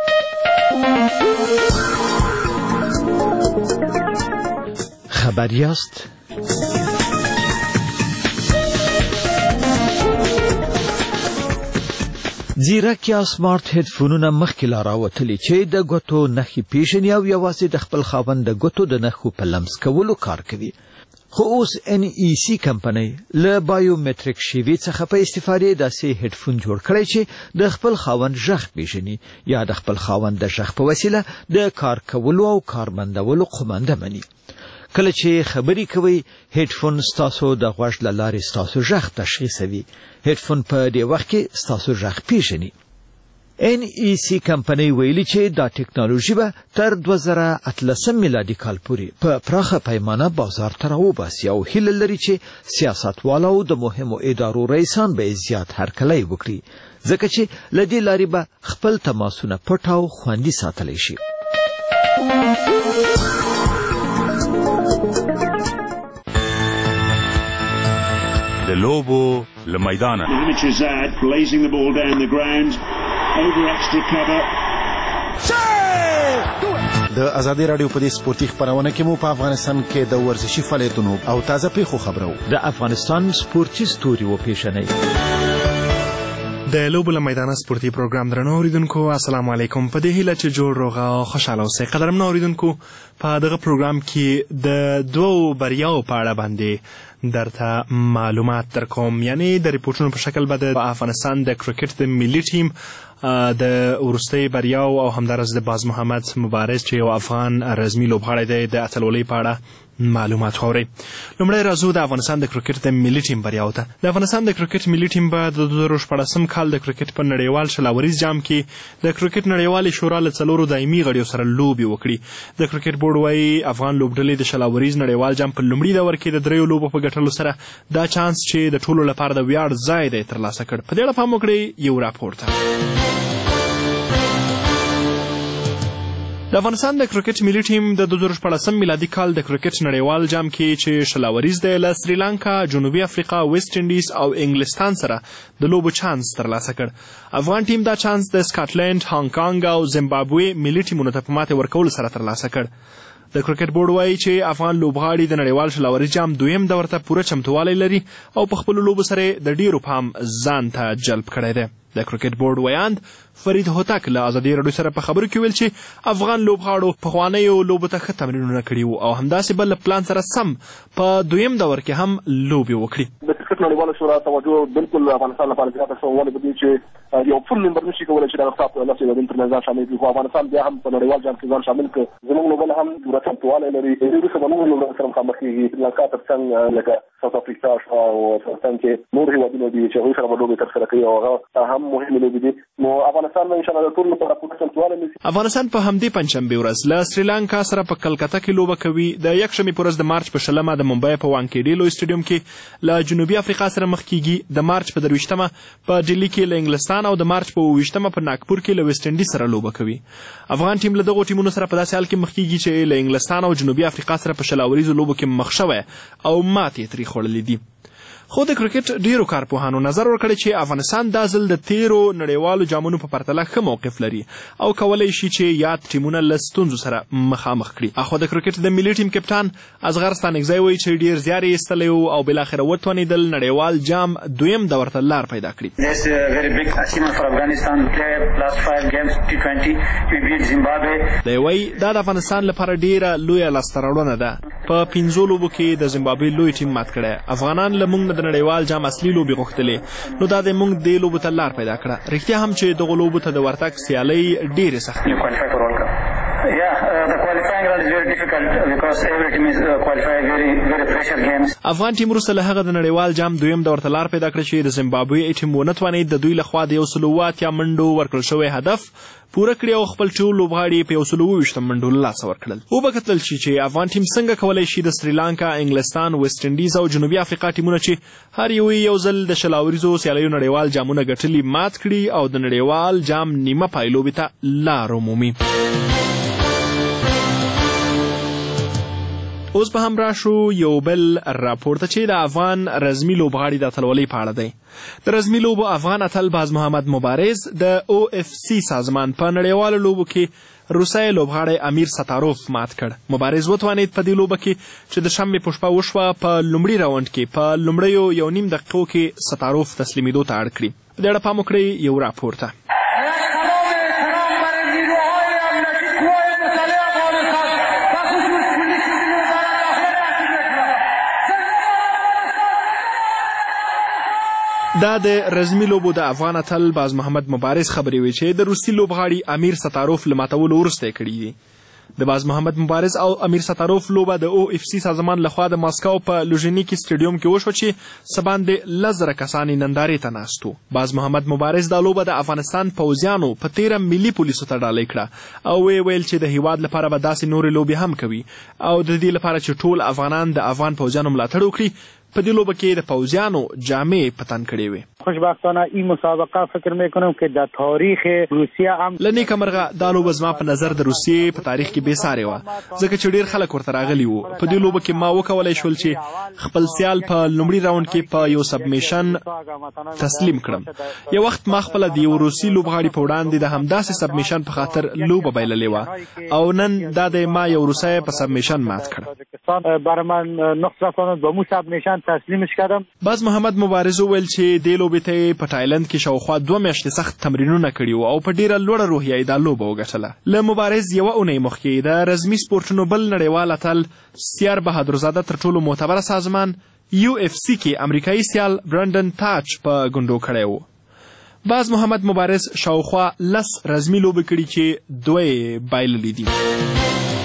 H: خبر یاست؟ ځیرک یا سمارټ هډفونونه مخکې لا راوتلي چې د ګوتو نښې پیژني او یوازې د خپل خاوند د ګوتو د نښو په لمس کولو کار کوي. خو اوس NEC کمپنۍ له بایومټریک شیوې څخه په استفادې داسې هډفون جوړ کړی چې د خپل خاوند غږ پیژني یا د خپل خاوند د غږ په وسیله د کار کولو او کارمندولو قومانده مني. کله چې خبرې کوي هډفون ستاسو د غوږ له لارې ستاسو غږ تشخیصوي. هډفون په دې وخت کې ستاسو غږ پیژني. NEC کمپنۍ ویلي چې دا ټکنالوژي به تر 2018 میلادي کال پورې په پراخه پیمانه بازار ته راوباسي او هیله لري چې سیاستوالو د مهمو ادارو رئیسان به زیات هرکلی وکړي ځکه چې له دې لارې به خپل تماسونه پټ او خوندي ساتلی شي.
X: د لوبو له میدانه
Y: د ازادي رادیو په دې سپورتي خبرونه کې مو په افغانستان کې د ورزشي فعالیتونو او تازه پیښو خبرو.
H: د افغانستان سپورتي ستوري و پیژنئ.
Z: د لوبو له میدانه سپورتي پروګرام درنو اوریدونکو السلام علیکم. په دې هیله چې جوړ روغ او خوشاله اوسئ. قدرمنو اوریدونکو په دغه پروګرام کې د 2 بریاو په اړه باندې درته معلومات درکوم، یعنی د ریپورټونو په شکل به د افغانستان د کرکټ د ملي ټیم د وروستۍ بریاو او همدارس د باز محمد مبارز چې یو افغان رزمي لوبغاړی دی د اتلولۍ په اړه معلومات واورئ. لومړی راځو د افغانستان د کرکټ د ملي ټیم بریاو ته. د افغانستان د کرکټ ملي ټیم به د 2014 کال د کرکټ په نړیوال شلاوریز جام کې د کرکټ نړیوالې شورا له 4 دایمي غړیو سره لوبې وکړي. د کرکټ بورډ وایي افغان لوبډلې د شلاوریز نړیوال جام په لومړي دور کې د 3 لوبو په ګټلو سره دا چانس چې د ټولو لپاره د ویاړ ځای دی ترلاسه کړ. په دې اړه پام وکړئ یو راپور ته. د افغانستان د کرکټ ملي ټیم د 2014 میلادي کال د کرکټ نړیوال جام کې چې شلاوریز دی له سریلانکا، جنوبي افریقا، ویسټ انډیز او انګلستان سره د لوبو چانس ترلاسه کړ. افغان ټیم دا چانس د سکاټلند، هانګ کانګ او زیمبابوې ملي ټیمونو ته په ماتې ورکولو سره ترلاسه کړ. د کرکټ بورډ وایي چې افغان لوبغاړي د نړیوال شلاوریز جام دویم دور ته پوره چمتووالی لري او په خپلو لوبو سره د ډیرو پام ځان ته جلب کړی دی. د کرکټ بورډ ویاند فرید هوتک له ازادي راډیو سره په خبرو کې ویل چې افغان لوبغاړو پخوانیو لوبو ته ښه تمرینونه کړي وو او همداسې بل له پلان سره سم په دویم دور کې هم لوبې وکړي.
I: د کرکټ نړیواله شورا توجه بالکل افغانستان لپاره زیاته شوه، ولې په دې چې یو فل ممبر نشي کولی چې دغه ټاپ 19 د ځان شامل کړي، خو افغانستان بیا هم په نړیوال جام کې ځان شامل کړ. زموږ لوبه هم پوره چمتووالی لري. وروسته به نورو لوبو سره مخامخ کېږي، سریلانکا تر څنګ لکه ساوث افریقا او افغانستان کې نور هېوادونه دي چې هغوی سره به لوبې ترسره کوي او هغه هم مهمې لوبې دي. نو افغانستان به انشاءالله د ټولو لپاره پوره چمتووالی نیسي.
Z: افغانستان په همدې پنجشنبې ورځ له سریلانکا سره په کلکته کې لوبه کوي. د یکشنبې په ورځ د مارچ په 20 د ممبۍ په وانکېډې لوی سټیډیوم کې له جنوبي افریقا سره مخ کېږي. د مارچ په 23 په ډیلي کې له انګلستان او د مارچ په 28 په ناګپور کې له ویسټ انډیز سره لوبه کوي. افغان ټیم له دغو ټیمونو سره په داسې حال کې مخ کېږي چې له انګلستان او جنوبي افریقا سره په شلاوریزو لوبو کې مخ شوی او ماتې ترې خوړلې دي. خو د کرکټ ډیرو کارپوهانو نظر ورکړی چې افغانستان دا ځل د تیرو نړیوالو جامونو په پرتله ښه موقف لري او کولی شي چې یاد ټیمونه له ستونزو سره مخامخ کړي. اخوا د کرکټ د ملي ټیم کپټان اصغر ستانکزی وایي چې ډیر زیار یې ایستلی و او بالاخره وتوانېدل نړیوال جام دویم دور ته لار پیدا کړي. دی وایي دا د افغانستان لپاره ډیره لویه لاسته راوړنه ده. په 5 لوبو کې د زیمبابوې لوی ټیم مات کړی. افغانان له موږ د نړیوال جام اصلي لوبې غوښتلې، نو دا د موږ دې لوبو ته لار پیدا کړه. رښتیا هم چې دغو لوبو ته د ورتګ سیالۍ ډېرې سختې افغان ټیم وروسته له هغه د نړیوال جام دویم دور ته لار پیدا کړه چې د زیمبابوې ټیم ونه توانېد د دوی لخوا د 180 منډو ورکړل شوی هدف پوره کړي او خپل ټول لوبغاړي په 120 منډو له لاسه ورکړل. وبکتل شي چې افغان ټیم څنګه کولی شي د سریلانکا، انګلستان، ویسټ انډیز او جنوبي افریقا ټیمونه چې هر یو ځل د شلاوریزو سیالیو نړیوال جامونه ګټلي مات کړي او د نړیوال جام نیمه پای لوبې ته لار ومومي. اوس به هم راشو یو بل راپور ته چې د افغان رزمي لوبغاړي د اتلولۍ په اړه دی. د رزمي لوبو افغان اتل باز محمد مبارز د OFC سازمان په نړیوالو لوبو کې روسي لوبغاړی امیر ستاروف مات کړ. مبارز وتوانېد په دې لوبه کې چې د شنبې په شپه وشوه په لومړي راونډ کې په لومړیو 1.5 دقیقو کې ستاروف تسلیمېدو ته اړ کړي. په دې اړه پام وکړئ یو راپور ته. دا د رزمي لوبو د افغان اتل باز محمد مبارز خبرې وي چې د روسي لوبغاړي امیر ستاروف له ماتولو وروسته یې کړي دي. د باز محمد مبارز او امیر ستاروف لوبه د OFC سازمان لخوا د ماسکو په لوژنیکي سټیډیوم کې وشوه چې څه باندې 10,000 کسان نندارې ته ناست وو. باز محمد مبارز دا لوبه د افغانستان پوځیانو په 13 ملي پولیسو ته ډالۍ کړه او ویل چې د هیواد لپاره به داسې نورې لوبې هم کوي او د دې لپاره چې ټول افغانان د افغان پوځیانو ملاتړ وکړي. په دې لوبه کې د پوځیانو جامې په تن کړې وې.
J: خوشبختانه این مسابقه فکر میکنم که در تاریخ روسیه هم
Z: له نیکه مرغه دا لوبه زما په نظر د روسیې په تاریخ کې بې سارې وه، ځکه چې ډېر خلک ورته راغلي وو. په دې لوبه کې ما وکولی شول چې خپل سیال په لومړي راونډ کې په یو سبمیشن تسلیم کړم. یو وخت ما خپله د یو روسي لوبغاړي په وړاندې د همداسې سبمیشن په خاطر لوبه بایللې وه او نن دا د ما یو روسی په سبمیشن مات کړه.
J: برای من نقص رساند با مو سبمیشن تسلیمش کردم.
Z: باز محمد مبارز وویل چې دې لوبې ته په تایلند کې شاوخوا 2 میاشتې سخت تمرینونه کړي وو او په ډیره لوړه روحیه یې دا لوبه وګټله. له مبارز یوه اونۍ مخکې د رزمي سپورټونو بل نړیوال اتل سیار بهادرزاده تر ټولو معتبره سازمان UFC کې امریکایي سیال برندن تاچ په ګونډو کړی و. باز محمد مبارز شاوخوا 10 رزمي لوبې کړي چې 2 یې بایللې دي.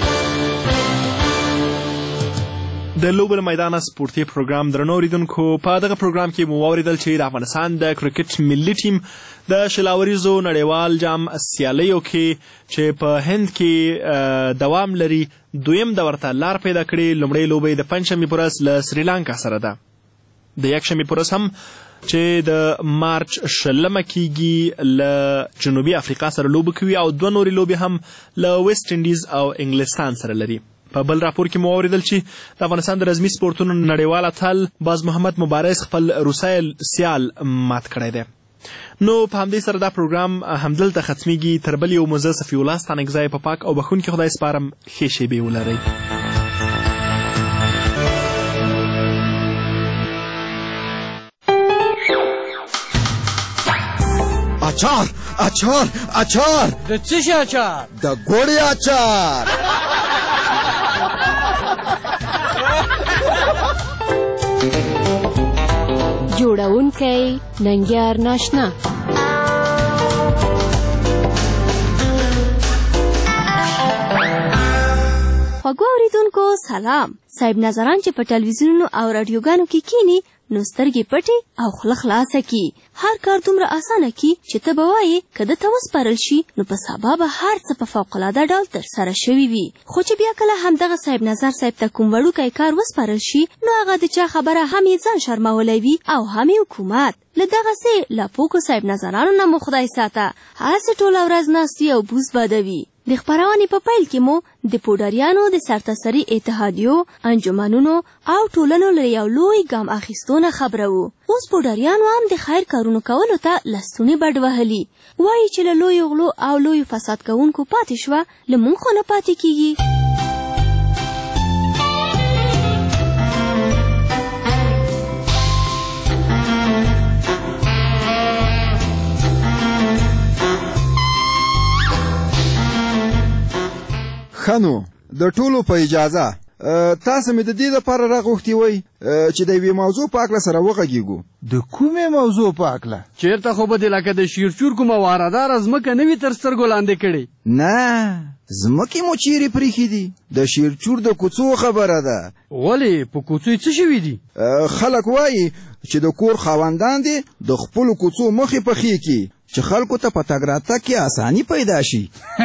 Z: د لوبو له میدانه سپورتي پروګرام درنو اوریدونکو، په دغه پروګرام کې مو واورېدل چې د افغانستان د کرکټ ملي ټیم د شلاوریزو نړیوال جام سیالیو کې چې په هند کې دوام لري دویم دور ته لار پیدا کړې. لومړۍ لوبه د پنجشنبې په ورځ له سریلانکا سره ده. د یکشنبې په ورځ هم چې د مارچ 20 کېږي له جنوبي افریقا سره لوبه کوي او 2 نورې لوبې هم له ویسټ انډیز او انګلستان سره لري. په بل راپور کې مو واورېدل چې د افغانستان د رزمي سپورټونو نړیوال اتل باز محمد مبارز خپل روسي سیال مات کړی دی. نو په همدې سره دا پروګرام همدلته ختمیږي. تر بل یو مو زه صفي الله ستانکزی په پاک او بخښونکي خدای سپارم. ښې شېبې ولرئ.
K: اچار اچار اچار
V: د څه شي اچار؟
K: د ګوړې اچار.
L: جوړونکی ننګیار ناشنا. خوږو اوریدونکو سلام. صاحب نظران چې په ټلویزیونونو او رادیوګانو کې کینی نو سترګې پټې او خوله خلاصه کی. هر کار دومره اسانه کی چې ته به وایې که ده ته وسپارل شي نو په سبا به هر څه په فوقالعاده ډول ترسره شوي وي. خو چې بیا کله همدغه صاحب نظر صاحب ته کوم وړوکی کار وسپارل شي نو هغه د چا خبره هم یې ځان شرمولی وي او هم یې حکومت. له دغسې لپوکو صاحب نظرانو نه مو خدای ساته. هسې ټوله ورځ ناست وي او بوس بادوي. د خپرونې په پیل کې مو د پوډریانو د سرتاسري اتحادیو، انجمنونو او ټولنو له یو لوی ګام اخیستو نه خبره وو. اوس پوډریانو هم د خیر کارونو کولو ته لستونې بډ وهلي. وایي چې له لویو غلو او لویو فساد کوونکو پاتې شوه، له موږ خو نه پاتې کیږي.
K: خنو د ټولو په اجازه تاسو مې د دې لپاره راغوښتي وای چې د یوې موضوع په اړه سره وغږیږو.
M: د کومې موضوع په اړه؟ چیرته خو به دې لکه د شیرچور کومه وارداره ځمکه نه وي تر سترګو لاندې کړې؟
K: نه، ځمکې مو چیرې پریښي دي؟ د شیرچور د کوڅو خبره ده.
M: ولې په کوڅو څه شوي دي؟
K: خلک وایي چې د کور خاوندان دي د خپلو کوڅو مخې پخې کړي چې خلکو ته په تګ راتګ کې اساني پیدا شي.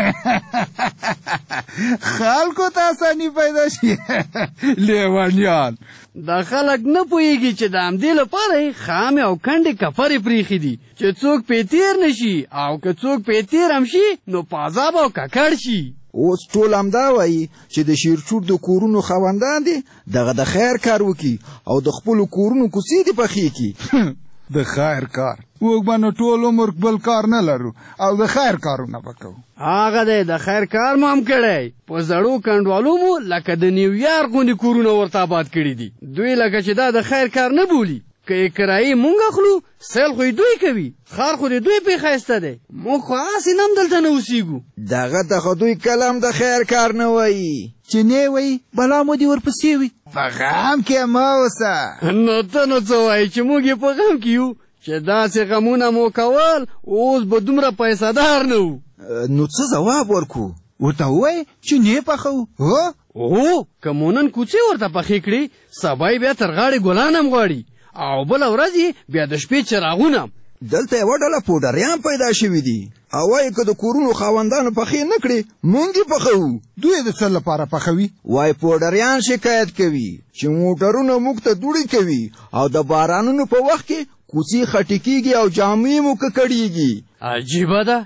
M: خلکو ته اساني پیدا شي؟ لیونیان دا خلک نه پوهېږي چې د همدې لپاره یې خامې او کنډې کفرې پریښي دي چې څوک پې تېر نه شي، او که څوک پې تېر هم شي نو په عذاب او ککړ شي.
K: اوس ټول همدا وایي چې د شیرچور د کورونو خاوندان دي دغه د خیر کار وکړي او د خپلو کورونو کوڅې دې پخې کړي.
M: د خیر کار موږ به نو ټول عمر بل کار نه لرو او د خیر کارونه به کوو. هغه دی د خیر کار مو هم کړی. په زړو کنډوالو مو لکه د نیویارک غوندې کورونه ورته آباد کړي دي. دوی لکه چې دا د خیر کار نه بولي. که یې کرایې مونږ اخلو سیل خو یې دوی کوي. ښار خو د دوی پې ښایسته دی. موږ خو هسې نه هم دلته نه اوسېږو.
K: دغه ته خو دوی کلم د خیر کار نه وایي.
M: چې نه وایي بلا مو دې ورپسې وي. په غم کې مه اوسه. نو ته نو څه وایي چې موږ یې په غم کې یو چې داسې غمونه مو کول اوس به دومره پیسهدار نه وو.
K: نو څه ځواب ورکو؟
M: ورته ووایې چې نه پخوو. هو که مو نن کوڅې ورته پخې کړې سبا یې بیا تر غاړې ګلان هم غواړي او بله ورځ یې بیا د شپې چراغونه.
K: دلته یوه ډله پوډریان پیدا شوي دي او وایي که د کورونو خاوندانو پخې نه کړې موږ یې پخوو.
M: دوی د څه لپاره پخوي؟
K: وایي پوډریان شکایت کوي چې موټرونه موږ ته دوړې کوي او د بارانونو په وخت کې کوڅې خټې کېږي او جامې مو ککړېږي.
M: عجیبه ده.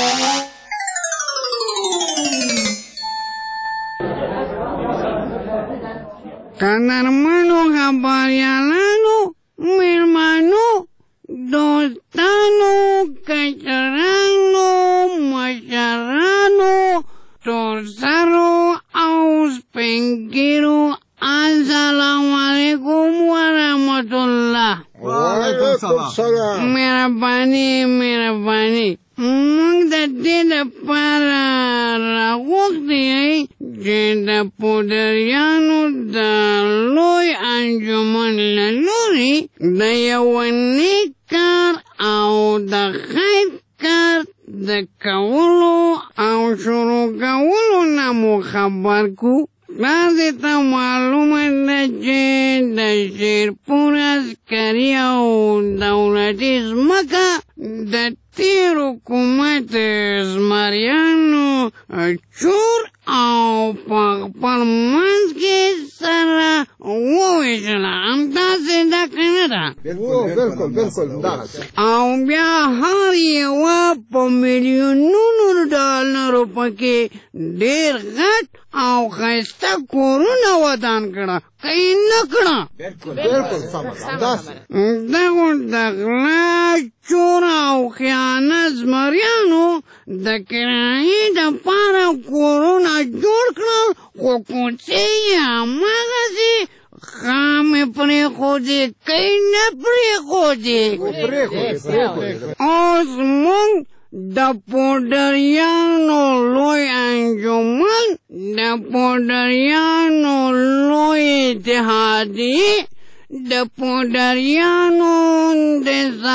N: قدرمنو خبریالانو، میرمنو، دوستانو، کشرانو، مشرانو، تورسرو او سپینګیرو، السلام علیکم ورحمت الله.
K: وعلیکم السلام.
N: مهرباني موږ د دې لپاره راغوښتي چې د پوډریانو د لوی انجمن له لورې د یو نیک کار او د خیر کار د کولو او شروع کولو نه مو خبر کو. تاسې ته معلومه ده چې د شیرپور عسکري او دولتي ځمکه د تېر حکومت زمریانو چور او په خپل منځ کې سره وویشله. همداسې ده که نه ده؟ او بیا هر یوه په میلیونونو ډالرو پکې ډېر غټ او ښایسته کورونه ودان کړه، که یې نه کړه؟ دغو د غلا چور او خیانت زمریانو د کرایې دپاره کورونه جوړ کړل، خو کوڅې یې هماغسې خامې پرېښودې، که یې نه پرېښودې؟ اوس موږ د پوډریانو لوی انجمن، د پوډریانو لوی اتحادیې، د پوډریانو د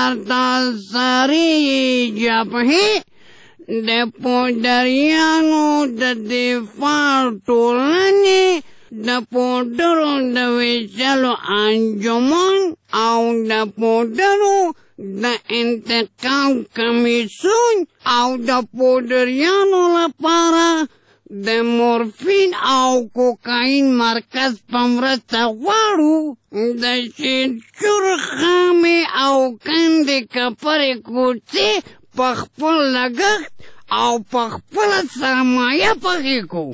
N: سرتاسري جبهې، د پوډریانو د دفاع ټولنې، د پوډرو د ویشلو انجمن او د پوډرو د انتقام کمیسیون او د پوډریانو لپاره د مورفین او کوکاین مرکز په مرسته غواړو د شیرچور خامې او کندې کپرې کوڅې په خپل لګښت او په خپله سرمایه پخې کړو.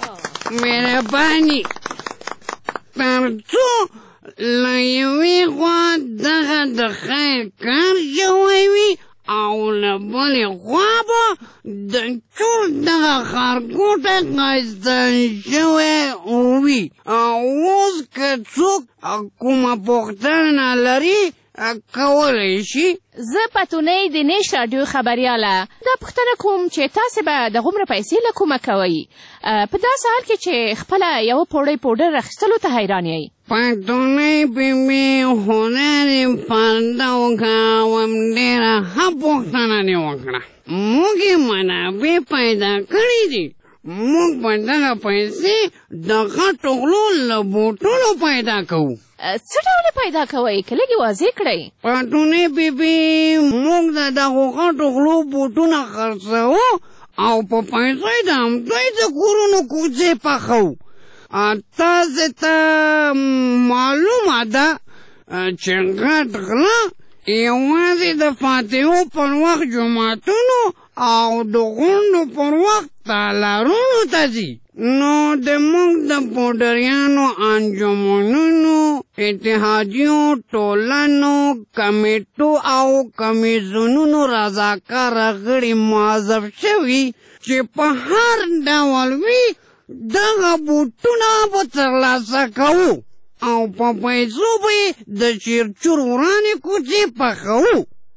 N: مهرباني تر څو له یوې خوا دغه د خیر کار شوی وي او له بلې خوا به د ټول دغه ښارګوټی ښایسته شوی وي. اوس که څوک کومه پوښتنه لري کولی شي.
G: زه پتونۍ د نیش راډیو خبریاله دا پوښتنه کوم چې تاسې به دغومره پیسې له کومه کوئ په داسې حال کې چې خپله یوه پوړۍ پوډر اخیستلو ته حیران یئ؟
N: پتونۍ بیبي هنر پرده وکړم، ډېره ښه پوښتنه دې وکړه. موږ یې منابع پیدا کړي دي. موږ په دغه پیسې د غټو غلو له بوټونو پیدا کوو.
G: څه ډول پیدا کوئ؟ که لږ یې واضح کړئ.
N: پتونۍ بیبي موږ د دغو غټو غلو بوټونه خرڅوو او په پیسو یې د همدوی د کورونو کوڅې پخوو. تاسې ته معلومه ده چې غټ غله یوازې د فاتحو پر وخت جوماتونو او د غونډو پر وخت تالارونو ته ځي. نو د موږ د پوډریانو انجمنونو، اتحادیو، ټولنو، کمیټو او کمیسیونونو رضاکاره غړي معذب شوي چې په هر ډول وي دغه بوټونه به ترلاسه کوو او په پیسو به د شیرچور ورانې کوڅې پخوو.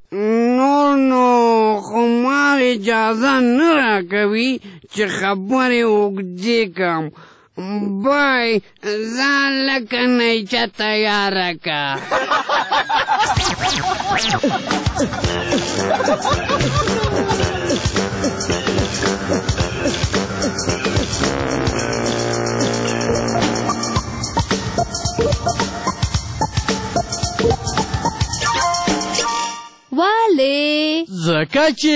N: نو خو ما اجازه نه راکوي چې خبرې اوږدې کړم. بای ځان لکه نیچه تیاره که.
G: ولې؟
V: ځکه چې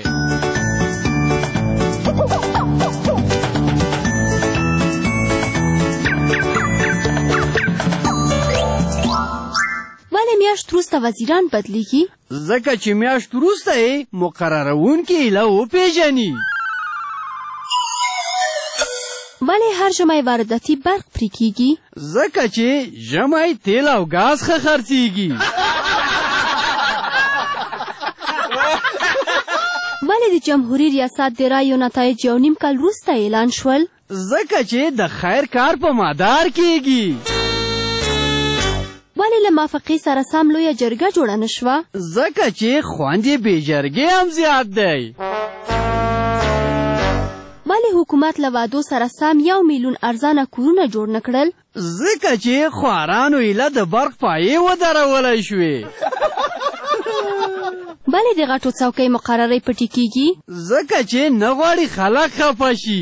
L: ولې میاشت وروسته وزیران بدلیږي؟
V: ځکه چې میاشت وروسته یې مقرروونکي ایله وپېژني.
L: ولې هر ژمی وارداتي برق پرې کیږي؟
V: ځکه چې ژمی تیل او ګاز ښه خرڅېږي.
L: ولې د جمهوري ریاست د رایو نتایج 1.5 کال وروسته اعلان شول؟
V: ځکه چې د خیر کار په مدار کیږي.
L: ولې له موافقې سره سم لویه جرګه جوړه نه شوه؟
V: ځکه چې خوند یې بې جرګې هم زیات دی.
L: ولې حکومت له وعدو سره سم 1 میلیون ارزانه کورونه جوړ نه کړل؟
V: ځکه چې خوارانو ایله د برق پایې ودرولی شوې.
L: ولې د غټو څوکۍ مقررې پټې کیږي؟
V: ځکه چې نه غواړي خلک خفه شي.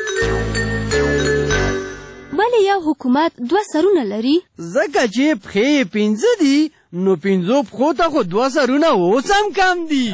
L: ولې یو حکومت 2 سرونه لري؟
V: ځکه چې پښې یې 5 دي نو 5 پښو ته خو 2 سرونه اوس هم کم دي.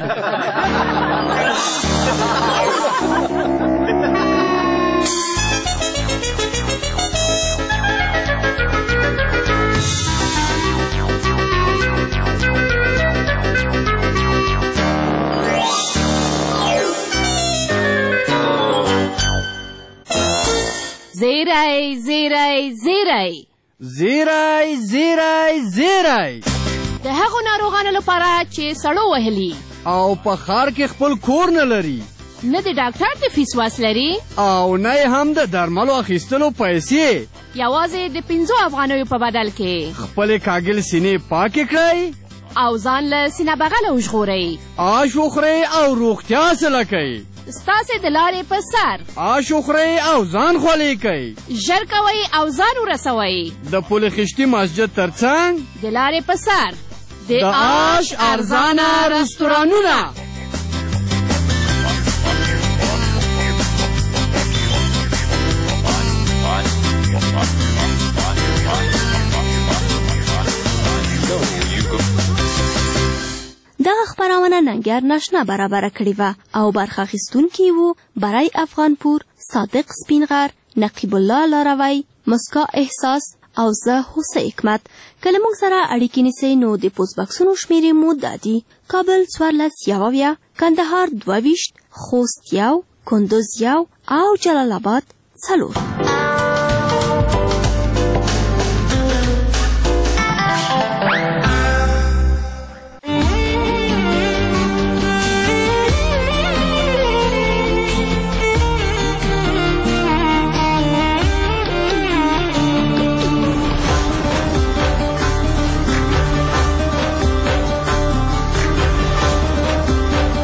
G: زیری زیری زیری
N: زیری زیری زیری
G: د هغو ناروغانو لپاره چې سړو وهلي
N: او په ښار کې خپل کور نه لري،
G: نه د ډاکټر د فیس واس لري
N: او نه هم د درملو اخیستلو پیسې.
G: یوازې د 5 افغانیو په بدل کې
N: خپلې کاږل سینې پاکې کړئ
G: او ځان له سینه بغله وژغورئ،
N: آش وخورئ او روغتیا سله کوئ.
G: ستاسې د لارې په سر
N: آش وخورئ او ځان خولې کوئ.
G: ژر کوئ او ځان ورسوئ.
N: د پل خشتي مسجد ترڅنګ
G: د لارې په سر
N: د آش ارزانه رستورانونه.
L: دغه خپرونه ننګر ناشنا برابره کړې وه او برخه اخیستونکي وو برای افغانپور، صادق سپینغر، نقیب الله لاروی، مسکا احساس او زه هوسه حکمت. که له موږ سره اړیکې نیسئ نو د پوسټ بکسونو شمیرې مو دا دي: کابل 14 کندهار 22 خوست 1 کندوز 1 او جلال آباد 4.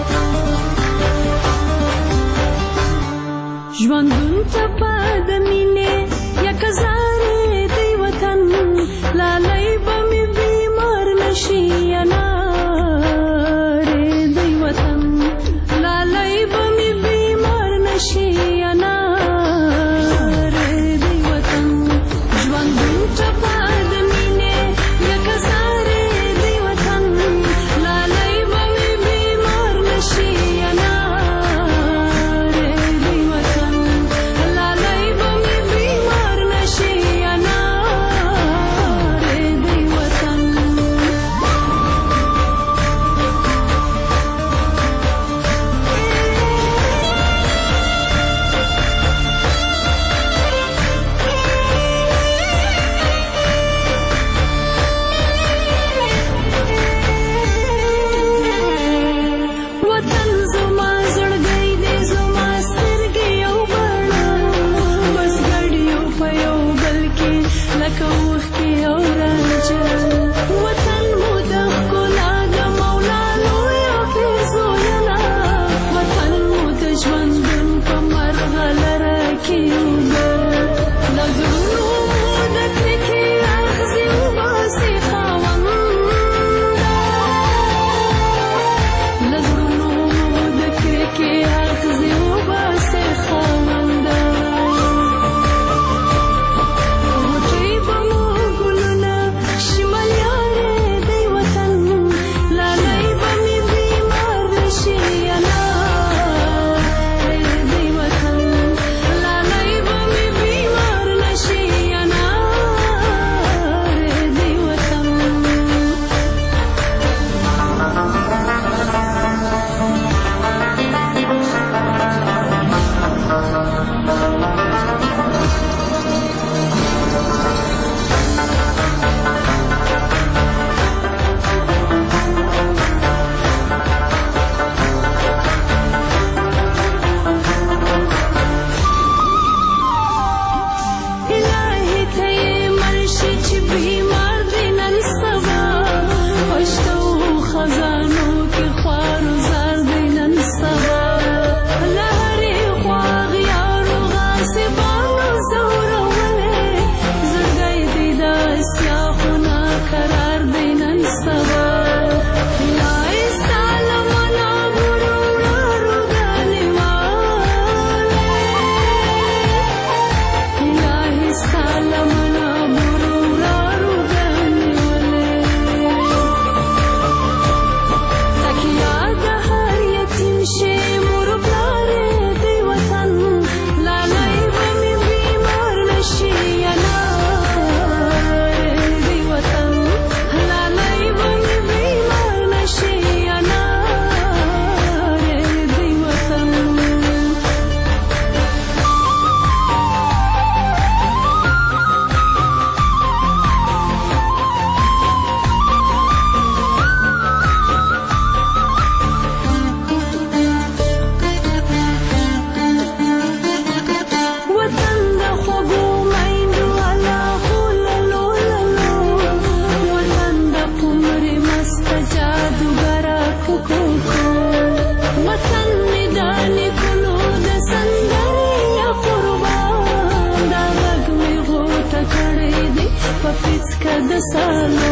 L: ژوندون ته په د مینې
O: سلام